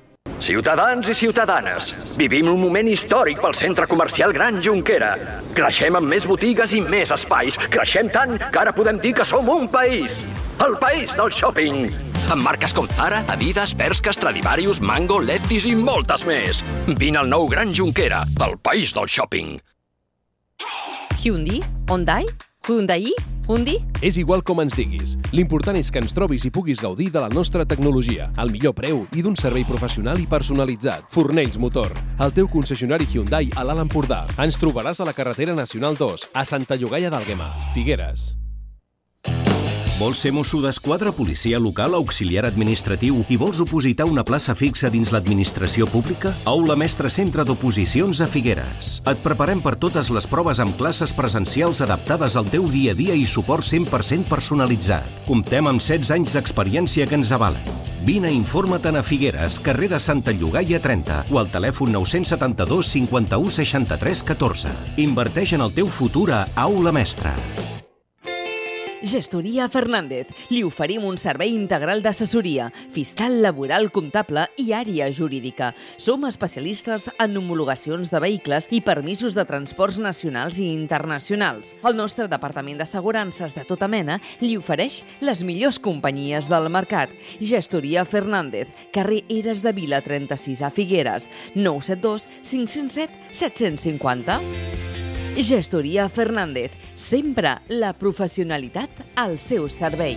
Ciutadans i ciutadanes, vivim un moment històric pel centre comercial Gran Jonquera. Creixem amb més botigues i més espais. Creixem tant que ara podem dir que som un país. El país del shopping. Amb marques com Zara, Adidas, Bershka, Stradivarius, Mango, Lefties i moltes més. Vine al nou Gran Jonquera, el país del shopping. Hyundai? Hyundai? Hyundai? Hyundai? És igual com ens diguis. L'important és que ens trobis i puguis gaudir de la nostra tecnologia, al millor preu i d'un servei professional i personalitzat. Fornells Motor, el teu concessionari Hyundai a l'Alt Empordà. Ens trobaràs a la carretera Nacional dos, a Santa Llogaia d'Àlguema, Figueres. Vols ser mosso d'esquadra, policia local, auxiliar administratiu i vols opositar una plaça fixa dins l'administració pública? Aula Mestre Centre d'Oposicions a Figueres. Et preparem per totes les proves amb classes presencials adaptades al teu dia a dia i suport cent per cent personalitzat. Comptem amb setze anys d'experiència que ens avalen. Vine i informa-te'n a Figueres, carrer de Santa Llogaia trenta o al telèfon nou set dos cinquanta-u seixanta-tres catorze. Inverteix en el teu futur a Aula Mestre. Gestoria Fernández. Li oferim un servei integral d'assessoria, fiscal, laboral, comptable i àrea jurídica. Som especialistes en homologacions de vehicles i permisos de transports nacionals i internacionals. El nostre departament d'assegurances de tota mena li ofereix les millors companyies del mercat. Gestoria Fernández, carrer Eres de Vila trenta-sis a Figueres, nou set dos cinc zero set set cinc zero. Gestoria Fernández, sempre la professionalitat al seu servei.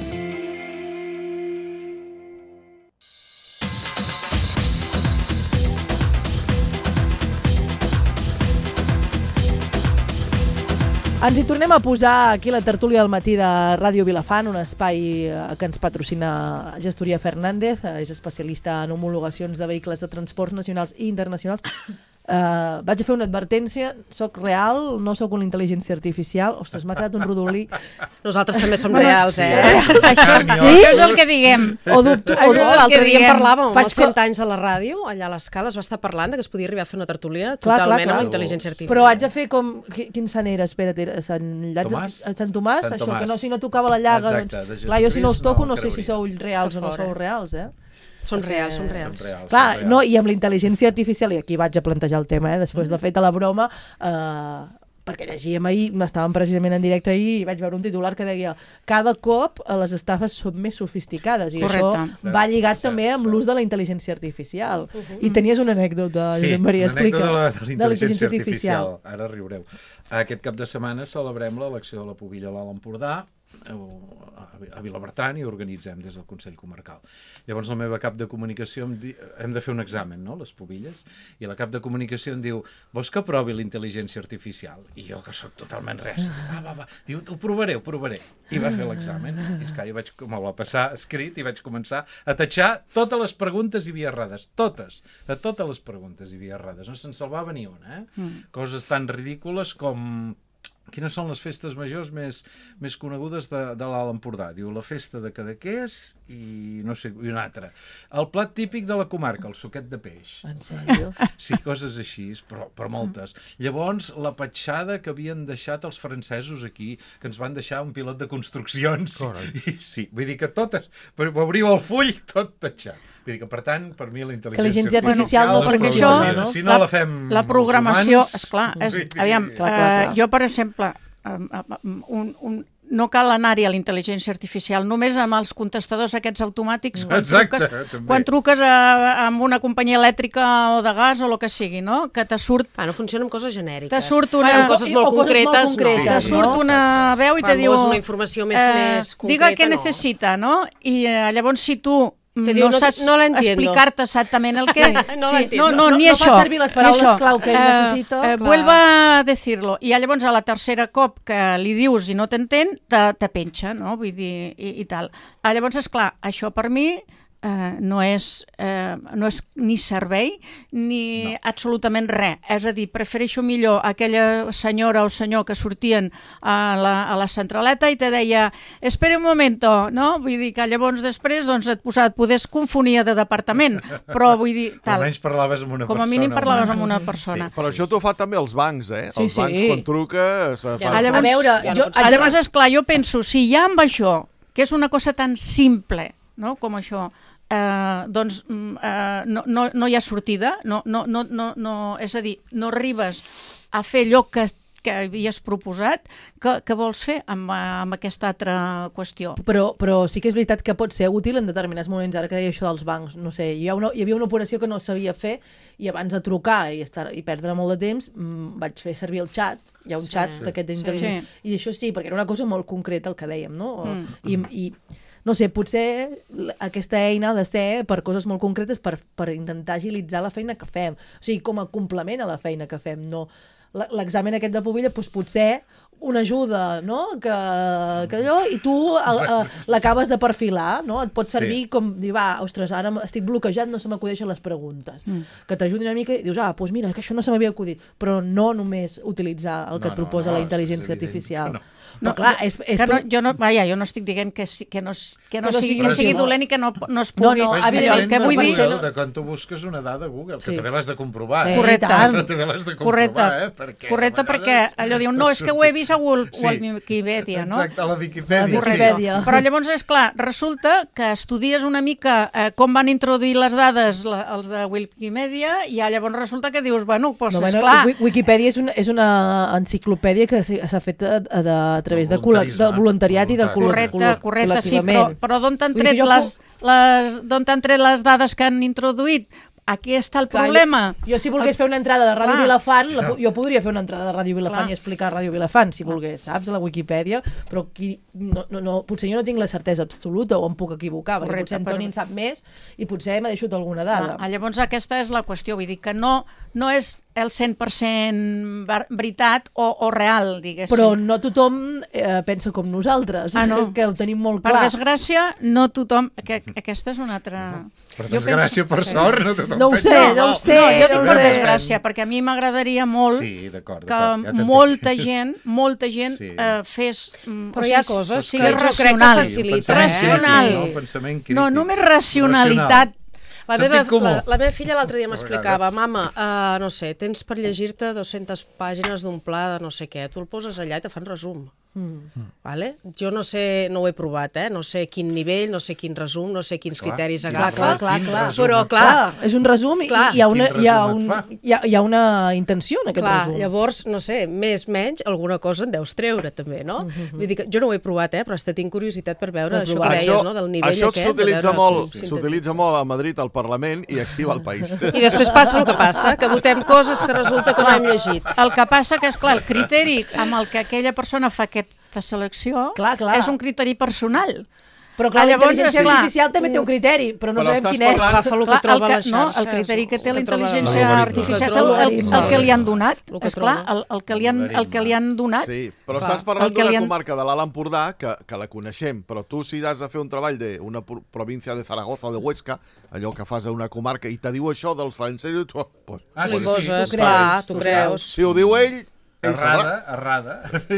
Ens hi tornem a posar aquí la tertúlia al matí de Ràdio Vilafant, un espai que ens patrocina Gestoria Fernández, és especialista en homologacions de vehicles de transports nacionals i internacionals. Uh, vaig a fer una advertència, soc real, no soc una intel·ligència artificial. Ostres, m'ha quedat un rodolí. Nosaltres també som reals, eh? Sí. Això, sí, és el que diguem. O dubto, o no, l'altre dia en parlàvem, amb els cent anys a la ràdio, allà a l'Escala es va estar parlant de que es podia arribar a fer una tertúlia clar, totalment clar, clar. amb intel·ligència artificial. Però haig de fer com... Quin sant era? Espera't, era Sant Tomàs? Sant Tomàs, Sant això, Tomàs. que no, si no tocava la llaga, exacte, doncs... Clar, jo si no els toco no, no sé si sou reals o no sou reals, eh? Són reals, són reals. Són reals, clar, són reals. no, i amb la intel·ligència artificial, i aquí vaig a plantejar el tema, eh, després de feta la broma, eh, perquè llegíem ahir, estàvem precisament en directe ahir, i vaig veure un titular que deia cada cop les estafes són més sofisticades, i correcte. Això va lligat sí, també amb sí. l'ús de la intel·ligència artificial. Uh -huh. I tenies una anècdota, sí, Josep Maria, explica. Sí, una anècdota de la, de la intel·ligència artificial. artificial. Ara riureu. Aquest cap de setmana celebrem l'elecció de la Pubilla a l'Alt Empordà, a Vilabertran, i organitzem des del Consell Comarcal. Llavors la meva cap de comunicació em di... hem de fer un examen, no?, les pubilles, i la cap de comunicació em diu, vols que provi la intel·ligència artificial? I jo, que sóc totalment res, va, va, va, diu, ho provaré, ho provaré. I va fer l'examen, i és que jo vaig, com va passar escrit, i vaig començar a tatxar totes les preguntes hi havia errades, totes, a totes les preguntes hi havia errades, no se'n salvava ni una, eh? Mm. Coses tan ridícules com... Quines són les festes majors més, més conegudes de, de l'Alt Empordà? Diu, la festa de Cadaqués i no sé, i una altra. El plat típic de la comarca, el suquet de peix. En sèrio? Sí, coses així, però, però moltes. Llavors, la petjada que havien deixat els francesos aquí, que ens van deixar un pilot de construccions. I, sí, vull dir que totes, obriu el full, tot petjat. Vull dir que, per tant, per mi la intel·ligència artificial no perquè això, no? Si no la fem la programació, humans, esclar, és, aviam, clar, clar, clar. Uh, jo, per exemple, un, un, no cal anar-hi a la intel·ligència artificial, només amb els contestadors aquests automàtics, quan Exacte, truques, també. quan truques a, a una companyia elèctrica o de gas o el que sigui, no? Que te surt... Ah, no funciona amb coses genèriques. Te surt una... Bueno, amb coses molt o concretes, coses molt concretes, no. Te surt no? una veu i te diu... Una informació més, eh, més concreta, diga què no. necessita, no? I eh, llavors si tu Te no, diu, no, saps no explicar-te exactament el que... Sí, no sí, l'entiendo. no, no, No, ni no això. fa servir les paraules ni això. clau que ell Eh, necessita, Eh, clar. vuelva a decirlo. I llavors a la tercera cop que li dius i no t'entén, te, te penja, no? Vull dir, i, i tal. Ah, llavors, esclar, això per mi eh, no, és, eh, no és ni servei ni no. absolutament res. És a dir, prefereixo millor aquella senyora o senyor que sortien a la, a la centraleta i te deia espera un momento, no? Vull dir que llavors després doncs, et posat, podies confonir de departament, però vull dir... Tal. Com a mínim parlaves amb una Com a persona. mínim parlaves amb una persona. Sí, però això t'ho fa també els bancs, eh? Sí, els sí. bancs, quan truca... Se Ja, fa... llavors, A veure, ja jo- no ah, llavors, esclar, jo penso, si ja amb això, que és una cosa tan simple, no?, com això, eh, doncs eh, no, no, no hi ha sortida, no, no, no, no, no, és a dir, no arribes a fer allò que que havies proposat, que, que vols fer amb, amb aquesta altra qüestió. Però, però sí que és veritat que pot ser útil en determinats moments, ara que deia això dels bancs, no sé, hi, ha una, hi havia una operació que no sabia fer i abans de trucar i, estar, i perdre molt de temps mmm, vaig fer servir el xat, hi ha un sí, xat sí, d'aquest intel·ligent, sí. I això sí, perquè era una cosa molt concreta el que dèiem, no? Mm. I, i no sé, potser aquesta eina ha de ser per coses molt concretes per, per intentar agilitzar la feina que fem, o sigui, com a complement a la feina que fem, no... L'examen aquest de pubilla, doncs potser una ajuda, no? Que, que allò, i tu l'acabes de perfilar, no? Et pot servir sí. com dir, va, ostres, ara estic bloquejat, no se m'acudeixen les preguntes. Mm. Que t'ajudi una mica i dius, ah, doncs mira, que això no se m'havia acudit. Però no només utilitzar el que no, et proposa no, no, la intel·ligència artificial. No. Però no, clar, és, és... No, jo, no, vaja, jo no estic dient que, que, no, que, no, que no sigui, no sigui dolent i que no, no es pugui... No, no, allò, el que vull dir... De quan tu busques una dada a Google, que sí. també l'has de comprovar. Sí, eh? Correcte. També l'has de comprovar, correcte. Eh? Perquè, correcte, perquè allò diu, no, és que ho he vist a Google, sí. o al Wikipedia, no? Exacte, a la Wikipedia. Wikipedia. Sí. Però llavors, és clar, resulta que estudies una mica eh, com van introduir les dades la, els de Wikimedia i llavors resulta que dius, bueno, doncs no, és bueno, clar... Wikipedia és una, és una enciclopèdia que s'ha fet a, a, a través de, col·le, del voluntariat i de correcte, col·le, correcte, sí, però, però d'on t'han tret, les, les, d'on t'han tret les dades que han introduït? Aquí està el clar, problema. Jo, jo si volgués el... fer una entrada de Ràdio clar, Vilafant, la, jo podria fer una entrada de Ràdio Vilafant clar. i explicar Ràdio Vilafant, si volgués, saps, a la Wikipedia, però qui, no, no, no, potser jo no tinc la certesa absoluta o em puc equivocar, perquè correcte, potser Antoni en sap més i potser m'ha deixat alguna dada. Ah, llavors aquesta és la qüestió, vull dir que no, no és el cent per cent veritat o, o real, diguéssim. Però no tothom eh, pensa com nosaltres, ah, no. que ho tenim molt clar. Per desgràcia, no tothom... Que, aquesta és una altra... Per desgràcia, penso... per sort, no tothom no ho sé, no, no ho sé. No, jo dic per desgràcia, perquè a mi m'agradaria molt sí, d'acord, que d'acord, ja molta gent, molta gent sí. eh, fes... Però hi ha coses que jo crec que facilita. Racional. No, només racionalitat. La meva, la, la meva filla l'altre dia m'explicava, mama, uh, no sé, tens per llegir-te dues-centes pàgines d'un pla de no sé què, tu el poses allà i te fan resum. Mm. Vale? Jo no sé, no ho he provat, eh? No sé quin nivell, no sé quin resum, no sé quins clar, criteris agafa, clar, clar, clar, però clar, clar, és un resum i clar, hi, ha una, hi, ha un, hi, ha, hi ha una intenció en aquest clar, resum. Llavors, no sé, més menys, alguna cosa en deus treure també, no? Mm-hmm. Vull dir que jo no ho he provat, eh? Però hasta tinc curiositat per veure això que deies, no? Del nivell això aquest. S'utilitza molt, s'utilitza molt a Madrid, al Parlament, i així va al país. I després passa el que passa, que votem coses que resulta que no hem llegit. El que passa que, és clar, el criteri amb el que aquella persona fa aquesta selecció clar, clar. és un criteri personal. Però clar, ah, la intel·ligència artificial també té un criteri, però no però sabem quin és. Agafa el que troba a les xarxes. No, el criteri que té la intel·ligència artificial és el, el, el que li han donat. És clar, el, el, que li han, el que li han donat. Sí, però estàs parlant d'una han... comarca de l'Alt Empordà que, que la coneixem, però tu si has de fer un treball d'una província de Zaragoza o de Huesca, allò que fas a una comarca, i te diu això dels francesos, tu... Pues, ah, sí, sí, sí, tu clar, tu creus. Si ho diu ell... Errada, errada.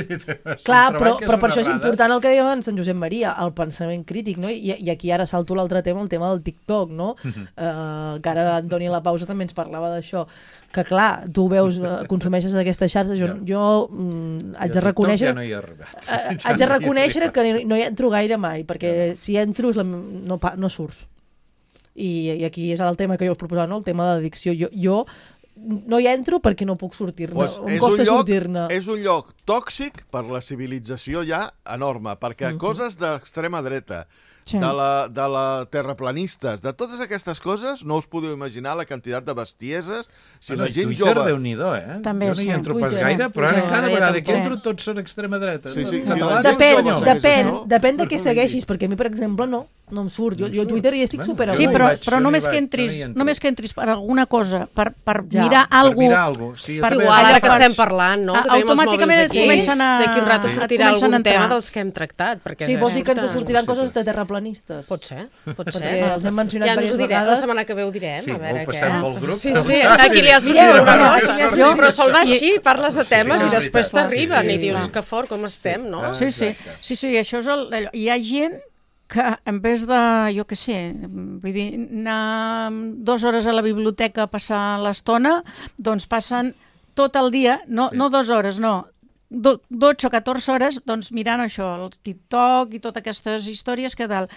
Clar, però, però per això és important el que deia abans Sant Josep Maria, el pensament crític, no? I, i aquí ara salto l'altre tema, el tema del TikTok, no? Uh-huh. uh, que ara Antoni a la pausa també ens parlava d'això, que clar, tu veus, uh, consumeixes d'aquestes xarxes, jo, jo mm, haig de reconèixer... Ja no hi he arribat. Uh, haig de reconèixer que no hi entro gaire mai, perquè si entro la, no, no surts. I, I aquí és el tema que jo us proposava, no? El tema de l'addicció. Jo, jo no hi entro perquè no puc sortir-ne, pues em costa sortir-ne. És un lloc tòxic per la civilització ja enorme, perquè uh-huh. coses d'extrema dreta, sí. de, la, de la terraplanistes, de totes aquestes coses, no us podeu imaginar la quantitat de bestieses. Si bueno, la gent Twitter, jove... Déu-n'hi-do, eh? També, jo no hi entro sí. pas gaire, però sí. ara cada vegada que entro tots són extrema dreta. Sí, sí, no, sí, no, depèn, jove, depèn, depèn de què segueixis, perquè a mi, per exemple, no, no em surt. Jo, jo a Twitter hi estic bueno, super... Sí, però, però només, que entris, només que entris per alguna cosa, per, per ja. mirar alguna cosa... Sí, per igual, ara que estem parlant, no? Que tenim els mòbils aquí, a... d'aquí un rato sortirà algun tema dels que hem tractat. Perquè sí, vols dir que ens sortiran coses de terraplanistes? Pot ser, pot ser. Perquè els hem mencionat ja diverses direm, vegades. La setmana que ve ho direm, sí, a veure què. Pel grup, sí, sí, aquí li ha sortit alguna cosa. Però sol anar així, parles de temes i després t'arriben i dius que fort com estem, no? Sí, sí, sí, sí, això és el... Hi ha gent que en vez de, jo què sé, vull dir, anar dues hores a la biblioteca a passar l'estona, doncs passen tot el dia, no, no dues hores, no, dotze o catorze hores, doncs mirant això, el TikTok i totes aquestes històries que dalt.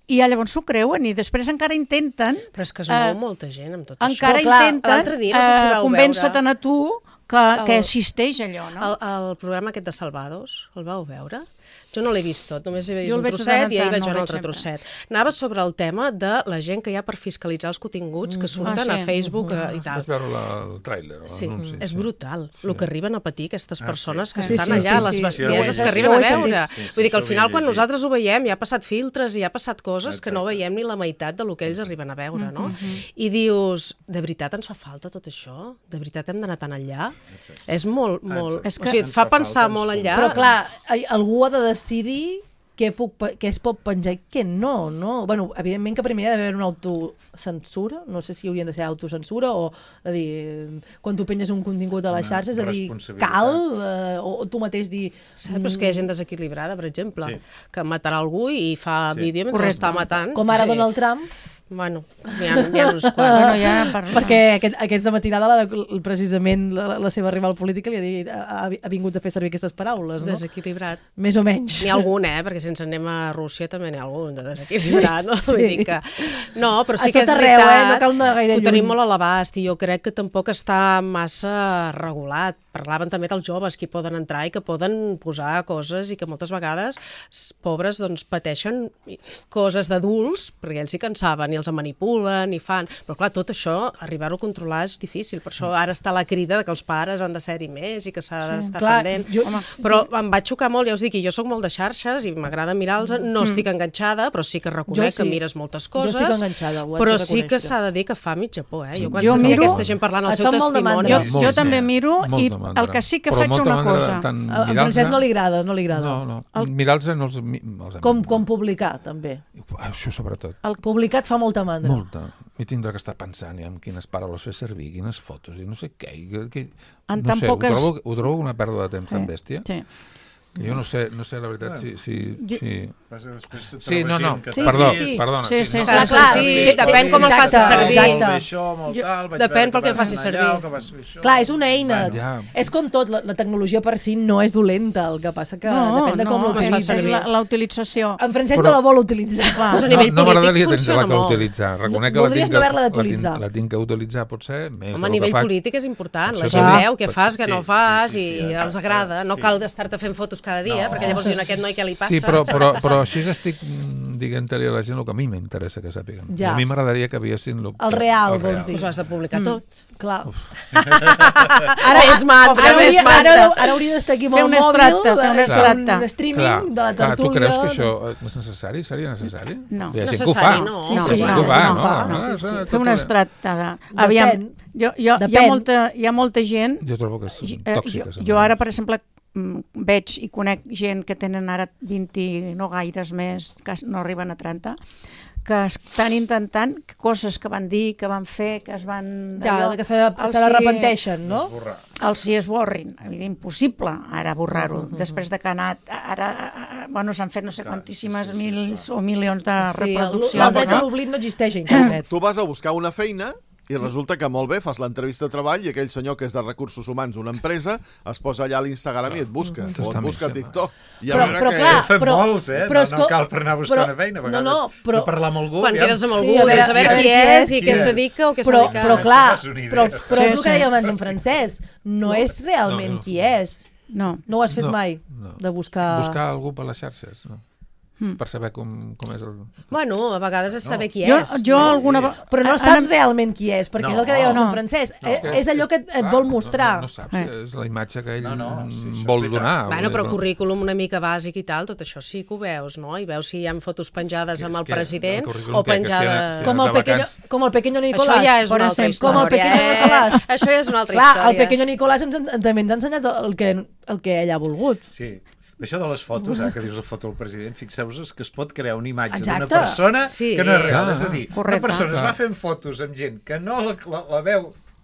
i llavors s'ho creuen i després encara intenten... Però és que es mou eh, molta gent amb tot encara això. Encara intenten dia, no sé si eh, convèncer-te'n a tu que, el, que existeix allò, no? El, el programa aquest de Salvados, el vau veure? Jo no l'he vist tot, només he vist un trosset i ahir vaig veure un altre trosset. Anava sobre el tema de la gent que hi ha per fiscalitzar els continguts que surten a Facebook i tal. Vas veure el tràiler, l'anunci. Sí, és brutal, el que arriben a patir aquestes persones que estan allà, les bestieses que arriben a veure. Vull dir que al final quan nosaltres ho veiem ja ha passat filtres i ja ha passat coses que no veiem ni la meitat del que ells arriben a veure, no? I dius, de veritat ens fa falta tot això? De veritat hem d'anar tan enllà? És molt, molt... O sigui, et fa pensar molt enllà. Però clar, algú ha de decidir què, puc, què es pot penjar i què no, no? Bueno, evidentment que primer hi ha d'haver una autocensura, no sé si haurien de ser autocensura o, és a dir, quan tu penges un contingut a les xarxes, és a dir, cal, eh, o, o tu mateix dir... Sí, però és que hi ha gent desequilibrada, per exemple, sí. que matarà algú i fa sí. vídeo mentre està matant. Com ara sí. Donald Trump. Bueno, n'hi ha, ha uns quants. Bueno, ja perquè aquest, aquests de matinada la, precisament la, la seva rival política li ha dit ha, ha vingut a fer servir aquestes paraules, no? Desequilibrat. Més o menys. N'hi ha algun, eh? Perquè si ens anem a Rússia també n'hi ha algun de desequilibrat, no? Sí, Vull dir que... No, però sí que és arreu, veritat, eh? No cal anar gaire ho tenim molt a l'abast i jo crec que tampoc està massa regulat. Parlaven també dels joves que hi poden entrar i que poden posar coses i que moltes vegades pobres doncs pateixen coses d'adults, perquè ells sí que en saben i els manipulen i fan, però clar, tot això arribar-ho a controlar és difícil, per això ara està la crida que els pares han de ser-hi més i que s'ha d'estar sí, pendent, jo... però em va xocar molt, ja us dic, jo soc molt de xarxes i m'agrada mirar-los, no mm. estic enganxada, però sí que reconec sí. que mires moltes coses, jo estic enganxada, però sí que s'ha de dir que fa mitja por, eh? Jo quan jo miro... aquesta gent parlant el seu testimoni... Jo, jo també miro i el que sí que però faig una cosa... A Francesc no li agrada, no li agrada. No, no, el... mirar-los no els... els com, com publicar, també. Això sobretot. El publicat fa molta mandra. Molta. I tindrà que estar pensant en quines paraules fer servir, quines fotos, i no sé què. I, que, en no sé, poques... ho, trobo, ho trobo una pèrdua de temps sí, tan bèstia. Sí. Jo no sé, no sé la veritat si... si, jo... si... Sí, no, no, sí, perdó, sí, sí. perdona. Sí, sí, no, clar, clar, sí, depèn com el facis servir. Exacte. Depèn pel que el facis servir. Clar, és una eina. Bueno, ja. És com tot, la, la tecnologia per si no és dolenta, el que passa que no, depèn de com no, l'utilitzes. La, la utilització. En Francesc però, no la vol utilitzar. Clar, no, a nivell no, no polític funciona molt. Utilitzar. Reconec que la tinc, no que, la, tinc, la tinc que utilitzar, potser, més Home, a nivell polític és important. La gent veu què fas, què no fas i els agrada. No cal d'estar-te fent fotos cada dia, perquè llavors diuen aquest noi què li passa. Sí, però, però, però així estic dient-li a la gent el que a mi m'interessa que sàpiguen. Ja. A mi m'agradaria que viessin... Lo, el real, el vols real. dir. Pues ho has de publicar mm. tot. Clar. Ara és mantra, ara, és ara, ara, ara hauria d'estar aquí amb el mòbil, fer un estracte, un streaming clar, de la tertúlia. Clar, tu creus que això és necessari? Seria necessari? No. Hi ha gent que ho fa. No. Sí, no, sí, no, no, no, no, fa, no, no, sí, sí. Fer un estracte. Aviam, jo, jo, hi, ha molta, hi ha molta gent... Jo trobo que són tòxiques. Jo, jo ara, per exemple, veig i conec gent que tenen ara vint, no gaires més, que no arriben a trenta, que estan intentant coses que van dir, que van fer, que es van... Ja, allò, que se l'arrepenteixen, no? Els hi esborrin. Impossible ara borrar-ho. Uh -huh. Després de que ha anat... Ara, bueno, s'han fet no sé quantíssimes sí, sí, sí, mils sí, o milions de sí, reproduccions. El dret a l'oblit no existeix a internet. Tu vas a buscar una feina i resulta que molt bé, fas l'entrevista de treball i aquell senyor que és de recursos humans d'una empresa es posa allà a l'Instagram i et busca, mm -hmm. o et busca a TikTok. I però, però que... clar, fem però, molts, eh? Però, no, no cal per anar a buscar però, una feina. A vegades no, no, però, de parlar amb algú... Quan quedes amb algú, sí, has de saber qui és i què es dedica o què s'ha però, dedicat. però clar, però, però és el que deia abans en Francesc, no és realment qui és. No. No ho has fet no, mai, no. de buscar... Buscar algú per les xarxes, no? Mm. Per saber com, com és el... Bueno, a vegades és saber qui jo, és. Jo alguna... Sí. Però no saps Anem... realment qui és, perquè no, és el que deia no. en Francesc. No, és, és allò que et, et ah, vol mostrar. No, no, no saps, eh. és la imatge que ell no, no, sí, vol vol donar. Bueno, però currículum una mica bàsic i tal, tot això sí que ho veus, no? I veus si hi ha fotos penjades amb el president el o penjades... Com el, pequeño, com el pequeño Nicolás. Això ja és una altra història. Com el pequeño Nicolás. Això ja és una altra Clar, història. el pequeño Nicolás ens, també ens ha ensenyat el que, el que ell ha volgut. Sí. Això de les fotos, eh, que dius la foto del president, fixeu-vos que es pot crear una imatge d'una persona sí. que no és real. És a dir, Correcte. una persona es va fent fotos amb gent que no la, la, la veu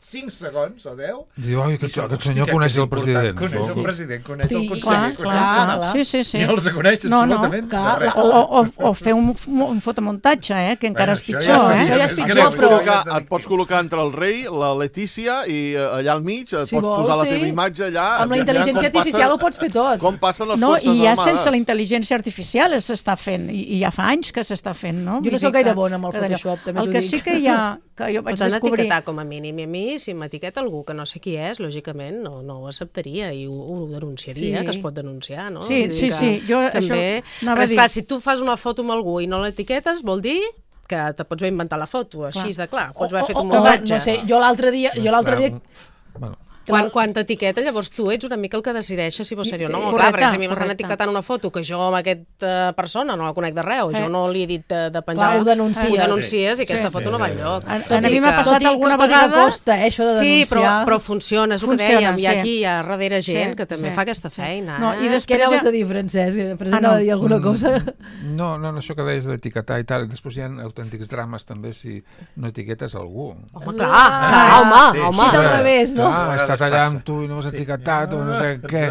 cinc segons o deu. Diu, oi, aquest, aquest senyor coneix el president. Coneix el president, coneix el conseller, clar, coneix clar, el... sí, sí, sí. I no els coneix no, absolutament no, de res. O, o, o fer un, un fotomuntatge, eh, que encara Bueno, és pitjor. ja eh? Això ja és Et pitjor, pots, però... col·locar, et pots col·locar entre el rei, la Letícia, i eh, allà al mig et Si pots vols, posar la sí. teva imatge allà. Amb la aviam intel·ligència com artificial passen- ho pots fer tot. Com passen les No, forces i ja armades. sense la intel·ligència artificial s'està fent, i, i ja fa anys que s'està fent, no? Jo no Vull soc dir gaire que- bona amb el que d'allò. Photoshop, també El t'ho que dic. sí que hi ha, que jo vaig Però t'han descobrir... d'etiquetar com a mínim, i a mi, si m'etiqueta algú que no sé qui és, lògicament no, no ho acceptaria i ho, ho denunciaria, Sí. que es pot denunciar, no? Sí, Vull dir sí, que sí, jo també... això anava a Però és dir. clar, si tu fas una foto amb algú i no l'etiquetes, vol dir que te pots haver inventat la foto, així Clar. de clar, pots haver O- fet o- un o, muntatge. no sé, jo l'altre dia... Jo l'altre dia... Bueno. Quan, quan t'etiqueta, llavors tu ets una mica el que decideixes si vols ser-hi o Sí, no. correcte, Clar, perquè si a mi m'estan correcte. etiquetant una foto que jo amb aquesta persona no la conec de res, o jo Eh. no li he dit de, de penjar, Clar, ho denuncies. ho denuncies i aquesta Sí, foto sí, no va sí, enlloc. sí. Tot A mi i m'ha que- passat tot i- alguna tot i que vegada... costa, eh, això de Sí, però, denunciar. però funciona, és el que Funciona, dèiem. Hi ha sí. aquí, hi ha darrere gent Sí, que també sí. fa aquesta feina. No, i eh? després Què anaves ja- a dir, Francesc? Que Ah, anava no. a dir alguna cosa? No, no, no, això que deies d'etiquetar i tal. Després hi ha autèntics drames també si no etiquetes algú. Home, clar, clar, home, home. Si és al revés, no? Clar, he estat allà amb tu i no m'has etiquetat o no sé què.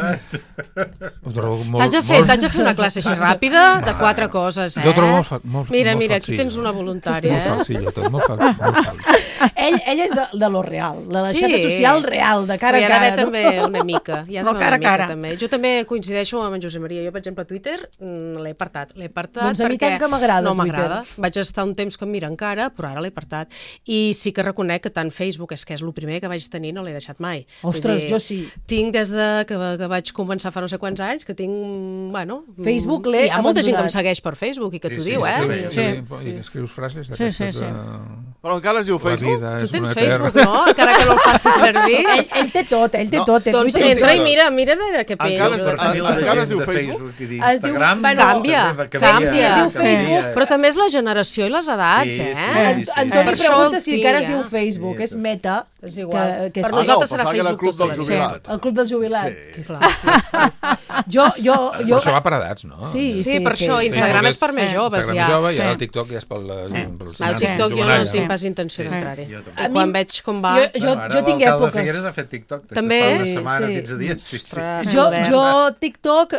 Ho trobo molt... T'haig de fer, molt- t'haig de fer una classe així ràpida de quatre coses, eh? Jo ho trobo molt fa- molt- Mira, molt mira, falsill. aquí tens una voluntària, Molt eh? falsillo tot, molt falsill. Molt falsill. ell, ell és de, de lo real, de la Sí. xarxa social real, de cara Però hi a ha d'haver cara. també una mica. Hi ha No, d'haver cara a una mica, cara. també. Jo també coincideixo amb en Josep Maria. Jo, per exemple, a Twitter mm, l'he apartat. L'he apartat Doncs a mi perquè tant que m'agrada no Twitter. m'agrada. Vaig estar un temps que em mira encara, però ara l'he apartat. I sí que reconec que tant Facebook, és que és el primer que vaig tenir, no l'he deixat mai. Vull Ostres, dir, jo sí. Tinc des de que, que vaig començar fa no sé quants anys, que tinc, bueno... Facebook l'he Hi ha molta gent que em abandonat. segueix per Facebook i que t'ho Sí, diu, sí, eh? escrius, sí. I escrius frases Sí, d'aquestes... sí, sí. de- Però encara es diu La Facebook? vida Tu és tens una Facebook, terra. no? Encara que no el facis servir. Ell, ell té tot, ell té No, tot. Té Doncs Twitter i entra i tot. mira, mira a veure què Encara penjo. es- Perfil de encara es gent diu de Facebook? Facebook i Es diu- d'Instagram. bueno, Canvia, que canvia. Es diu Facebook, Però també és la generació i les edats, Sí, eh? sí, En, sí, sí. en Per Toni això pregunta el si tinc, encara es ja. diu Facebook, Sí, és Meta, És igual. que, que és Per Ah, nosaltres no, serà pensava que era el Facebook Club tota dels la vida. Jubilats. el club del jubilat. Sí. Que és, que és, jo, jo, Però jo, això va per edats, no? Sí, Sí, per això, sí. Instagram és per més Sí. joves, Instagram ja. jove i ara Sí. el TikTok ja és pel... pel Al TikTok jo no tinc pas intenció d'entrar-hi. Jo també. I quan veig com va... Jo, jo, Ara jo tinc l'alcalde èpoques. Figueres ha fet TikTok. des de També? Fa una Sí, setmana, sí. quinze dies. Sí, sí. Ostres, Jo, modern. jo TikTok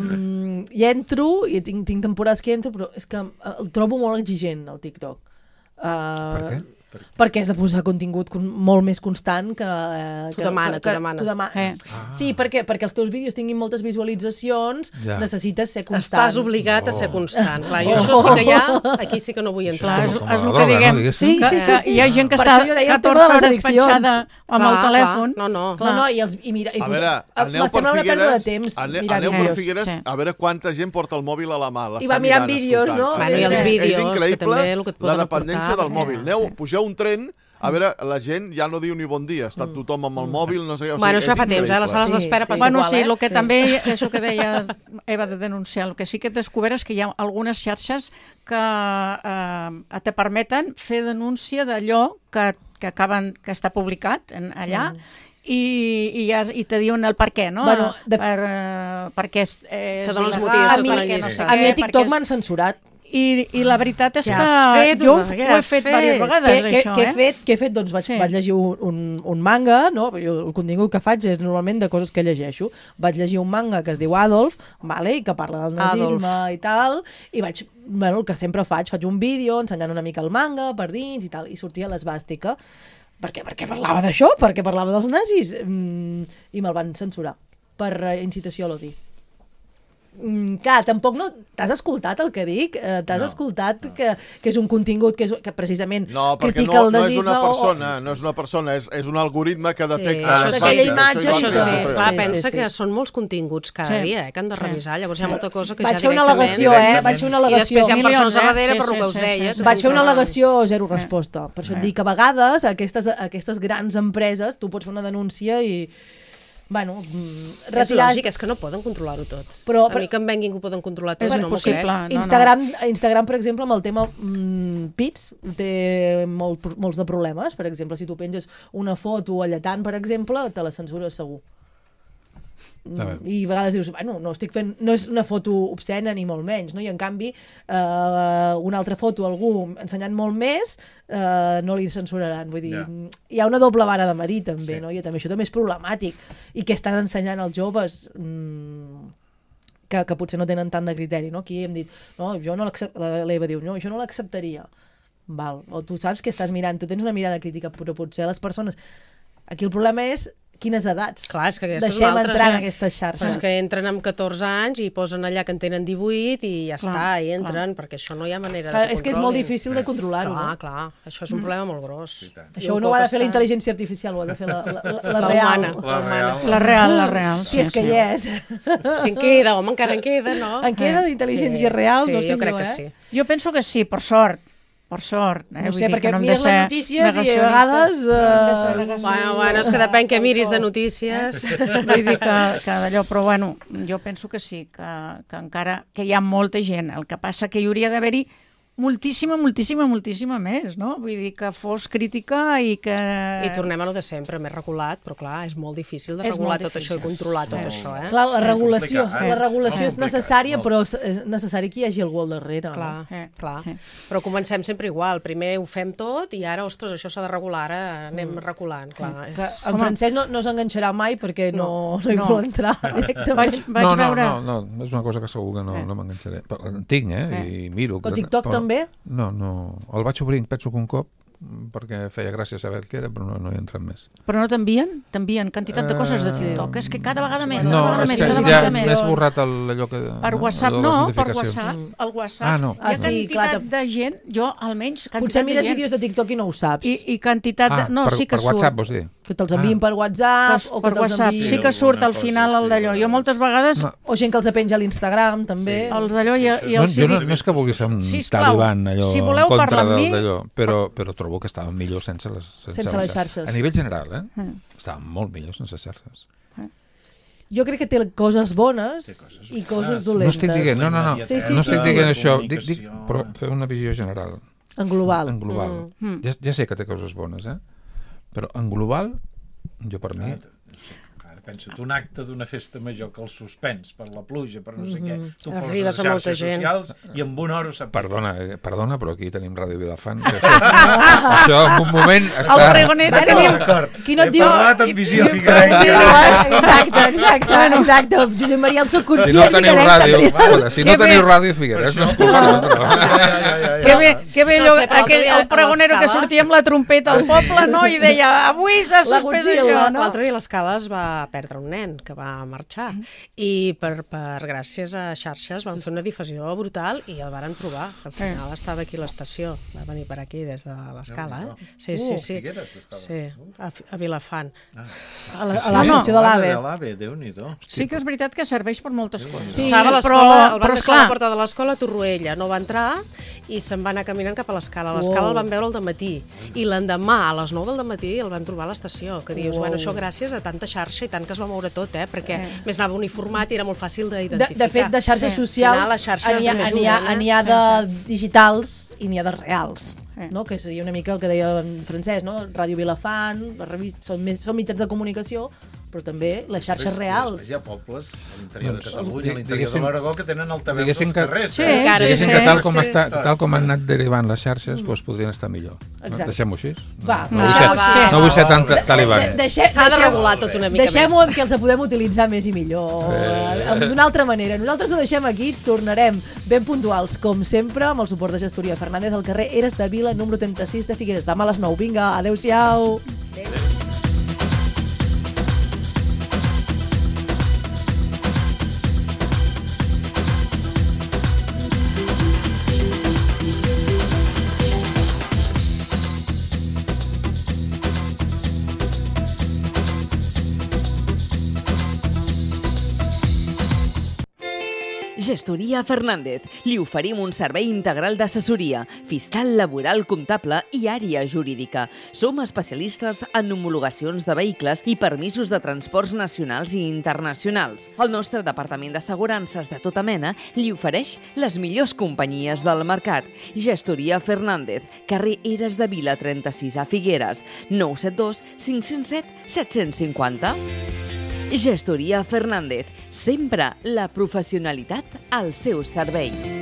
um, hi entro i tinc, tinc temporades que hi entro, però és que eh, el trobo molt exigent, el TikTok. Uh, Per què? Perquè has de posar contingut con, molt més constant que... Eh, T'ho que, demana, que, t'ho demana. t'ho demana. Eh. Ah. Sí, perquè, perquè els teus vídeos tinguin moltes visualitzacions, Ja. necessites ser constant. Estàs obligat a ser Oh. constant. Clar, jo Oh. això sí que ja, aquí sí que no vull Clar, entrar. és, com és la el que droga, diguem. no, diguéssim? Sí, sí, sí, que sí. Hi ha gent que Per està això jo deia el tema de catorze les hores addiccions. penjada amb Clar, el telèfon. clar. No, no. No, no, i, els, i mira... I A posa- veure, aneu em per sembla una pèrdua de Figueres, temps ane- mirar aneu per vídeos. Figueres sí. a veure quanta gent porta el mòbil a la mà. l'està I va mirant mirant, vídeos, escoltant. no? Bueno, i els És- vídeos, és que increïble també el que et poden la dependència aportar, del perquè- mòbil. Aneu, pugeu un tren, a veure, la gent ja no diu ni bon dia, està tothom amb el mòbil, no sé què. O sigui, Bueno, això és fa temps, eh? Les sales Sí, d'espera sí. passa Bueno, igual, sí, eh? el que Sí. també, això que deia Eva de denunciar, el que sí que he descobert és que hi ha algunes xarxes que eh, te permeten fer denúncia d'allò que, que acaben que està publicat en, allà, mm. i, i, ja, i te diuen el per què, no? Bueno, de- per, eh, perquè és, és Te donen els il·legal, motius, tota A mi, la perquè llista. sé a mi què, a TikTok perquè és- m'han censurat. I, I la veritat és Què que has fet, jo home? ho Què he has fet fet? diverses Què, vegades, què, això, què he eh? fet? Què he fet? Doncs vaig, Sí. vaig llegir un, un, un manga, no? Jo, el contingut que faig és normalment de coses que llegeixo. Vaig llegir un manga que es diu Adolf, vale? I que parla del nazisme Adolf. i tal, i vaig, bueno, el que sempre faig, faig un vídeo ensenyant una mica el manga per dins i tal, i sortia l'esbàstica. Per què? Perquè parlava d'això, perquè parlava dels nazis, mm, i me'l van censurar per eh, incitació a l'odi. Mm, clar, tampoc no... T'has escoltat el que dic? Eh, T'has No, escoltat que, que és un contingut que, és, que precisament No, perquè critica no, el no és nazisme una o- persona, no és una persona, és, és un algoritme que detecta... això les sí, faltes, imatge, això Això igual sí, que- clar, sí, pensa sí, sí. que són molts continguts cada Sí. dia, eh, que han de revisar. Llavors hi ha molta cosa que Vaig ja fer una directament... al·legació, eh? Vaig fer una I al·legació. després hi ha persones Milions, a eh? darrere Sí, per el sí, que us sí, deia. sí, sí. Vaig fer una al·legació. al·legació, zero resposta. Per això et dic que a vegades aquestes, aquestes grans empreses tu pots fer una denúncia i... Bueno, mm, És retirar... lògic, és que no poden controlar-ho tot. Però- a mi que em venguin que ho poden controlar tot, És no m'ho impossible. crec. no, no. Instagram, Instagram, per exemple, amb el tema mm, pits, té molt, molts de problemes. Per exemple, si tu penges una foto alletant, per exemple, te la censura segur. I a vegades dius, bueno, no estic fent, no és una foto obscena ni molt menys, no? I en canvi eh, una altra foto, algú ensenyant molt més, eh, no li censuraran. Vull dir, yeah. hi ha una doble vara de merir també, sí. no? I també això també és problemàtic. I què estan ensenyant els joves mmm, que, que potser no tenen tant de criteri, no? Aquí hem dit, no, jo no l'acceptaria, l'Eva diu, no, jo no l'acceptaria. Val. O tu saps que estàs mirant, tu tens una mirada crítica, però potser les persones... Aquí el problema és quines edats. Clar, és que aquesta deixem és una altra, entrar en eh? aquestes xarxes. Però és que entren amb catorze anys i posen allà que en tenen divuit i ja clar, està, i entren, clar. Perquè això no hi ha manera clar, de que és que és molt difícil de controlar-ho. Clar, no? clar, això és un problema molt gros. Això no ho ha de fer la intel·ligència artificial, ho ha de fer la, la, la, la, la real. Humana, la, real. la real. La real, sí, és que hi és. Si en queda, home, encara en queda, no? En queda d'intel·ligència sí, real, sí, no sé jo crec jo, que eh? sí. Jo penso que sí, per sort. Per sort. Eh? No Vull sé, dir perquè no mires les notícies i a vegades... Uh... Bueno, bueno, és que depèn que miris de notícies. Vull dir que, que d'allò, però bueno, jo penso que sí, que, que encara que hi ha molta gent. El que passa que hi hauria d'haver-hi moltíssima, moltíssima, moltíssima més, no? Vull dir que fos crítica i que... I tornem a lo de sempre, més regulat, però clar, és molt difícil de regular tot això i controlar tot això, eh? Clar, la regulació, la regulació és necessària, però és necessari que hi hagi algú al darrere. Clar, eh, clar. Però comencem sempre igual, primer ho fem tot i ara, ostres, això s'ha de regular, ara anem reculant, clar. És... En Francesc no, no s'enganxarà mai perquè no, no, no hi vol entrar directament. Vaig, vaig no, no, veure... no, no, és una cosa que segur que no, no m'enganxaré. En tinc, eh? eh? I miro. O TikTok però... també? No, no. El vaig obrir, penso que un cop, perquè feia gràcia saber què era, però no, no hi entren més. Però no t'envien? T'envien quantitat de coses de TikTok. Uh, és que cada vegada més, no, cada vegada més, cada ja vegada més. m'he esborrat el, allò que... Per WhatsApp no, per WhatsApp. El WhatsApp. Ah, no. Hi ha ah, sí, quantitat clar, de gent, jo almenys... Potser mires de gent, vídeos de TikTok i no ho saps. I, i quantitat de... Ah, no, per, sí que per surt. WhatsApp, vols dir? Que te'ls envien ah. per WhatsApp pues, o per que te'ls WhatsApp. envien... Sí que surt al final el d'allò. Jo moltes vegades... No. O gent que els penja a l'Instagram, també. Sí. Els d'allò i, i els... No, jo no, no és que vulgui ser un taliban allò si en contra d'allò, però, però trobo que estava millor sense les, sense sense les xarxes. A nivell general, eh? Mm. Estava molt millor sense xarxes. Jo crec que té coses bones coses i coses dolentes. No estic dient, no, no, no. Sí, sí, no estic sí, dient sí. això, dic, dic, però fer una visió general. En global. En global. Mm. Ja, ja sé que té coses bones, eh? Però en global, jo per mi... Pensa't, un acte d'una festa major que el suspens per la pluja, per no sé mm-hmm. què, tu arribes poses a les molta xarxes gent socials i en una hora ho sap. Perdona, eh, perdona, però aquí tenim Ràdio Vilafant. Que això en un moment està... El pregonero tenim... Qui no et diu... He parlat amb visió figuerenca. Exacte, exacte, exacte. Josep Maria, el soc conscient. Si no teniu ràdio, si no teniu ràdio Figueres, no escoltareu. Que bé, que bé el pregonero que sortia amb la trompeta al poble, no? I deia, avui s'ha suspès allò, no? L'altre dia a l'escala es va perdre un nen que va marxar i per, per gràcies a xarxes van fer una difusió brutal i el varen trobar. Al final estava aquí a l'estació, va venir per aquí des de l'escala. Eh? Sí, sí, sí. Sí, a, a Vilafant. A l'estació de l'AVE. Déu-n'hi-do. Sí que és veritat que serveix per moltes coses. Sí, estava a l'escola, el van deixar a la porta de l'escola a Torroella, no va entrar i se'n va anar caminant cap a l'escala. A l'escala el van veure al dematí i l'endemà a les nou del dematí el van trobar a l'estació, que dius, bueno, això gràcies a tanta xarxa i tant que es va moure tot, eh? Perquè eh. més anava uniformat i era molt fàcil d'identificar. De, de fet, de xarxes eh. socials n'hi ha, ha, ha de digitals i n'hi ha de reals. Eh. No? Que seria una mica el que deia en Francesc, no? Ràdio Vilafant, la revista, són, més, són mitjans de comunicació, però també les xarxes després, reals. Després hi ha pobles a l'interior de Catalunya, a l'interior de l'Aragó, que tenen altaveus als que, carrers. Sí, eh? diguéssim que tal com, sí. està, tal com han anat derivant les xarxes, doncs podrien estar millor. Exacte. Deixem-ho així. Va, no, no, vull ser, no vull ser tan talibán. S'ha de regular tot una mica més. Deixem-ho en què els podem utilitzar més i millor. Eh. D'una altra manera. Nosaltres ho deixem aquí, tornarem ben puntuals, com sempre, amb el suport de Gestoria Fernández al carrer Eres de Vila, número trenta-sis de Figueres. Demà a les nou. Vinga, adeu-siau. Adéu. Gestoria Fernández. Li oferim un servei integral d'assessoria, fiscal, laboral, comptable i àrea jurídica. Som especialistes en homologacions de vehicles i permisos de transports nacionals i internacionals. El nostre departament d'assegurances de tota mena li ofereix les millors companyies del mercat. Gestoria Fernández, carrer Eres de Vila trenta-sis a Figueres, nou set dos cinc zero set set cinquanta. Gestoria Fernández. Sempre la professionalitat al seu servei.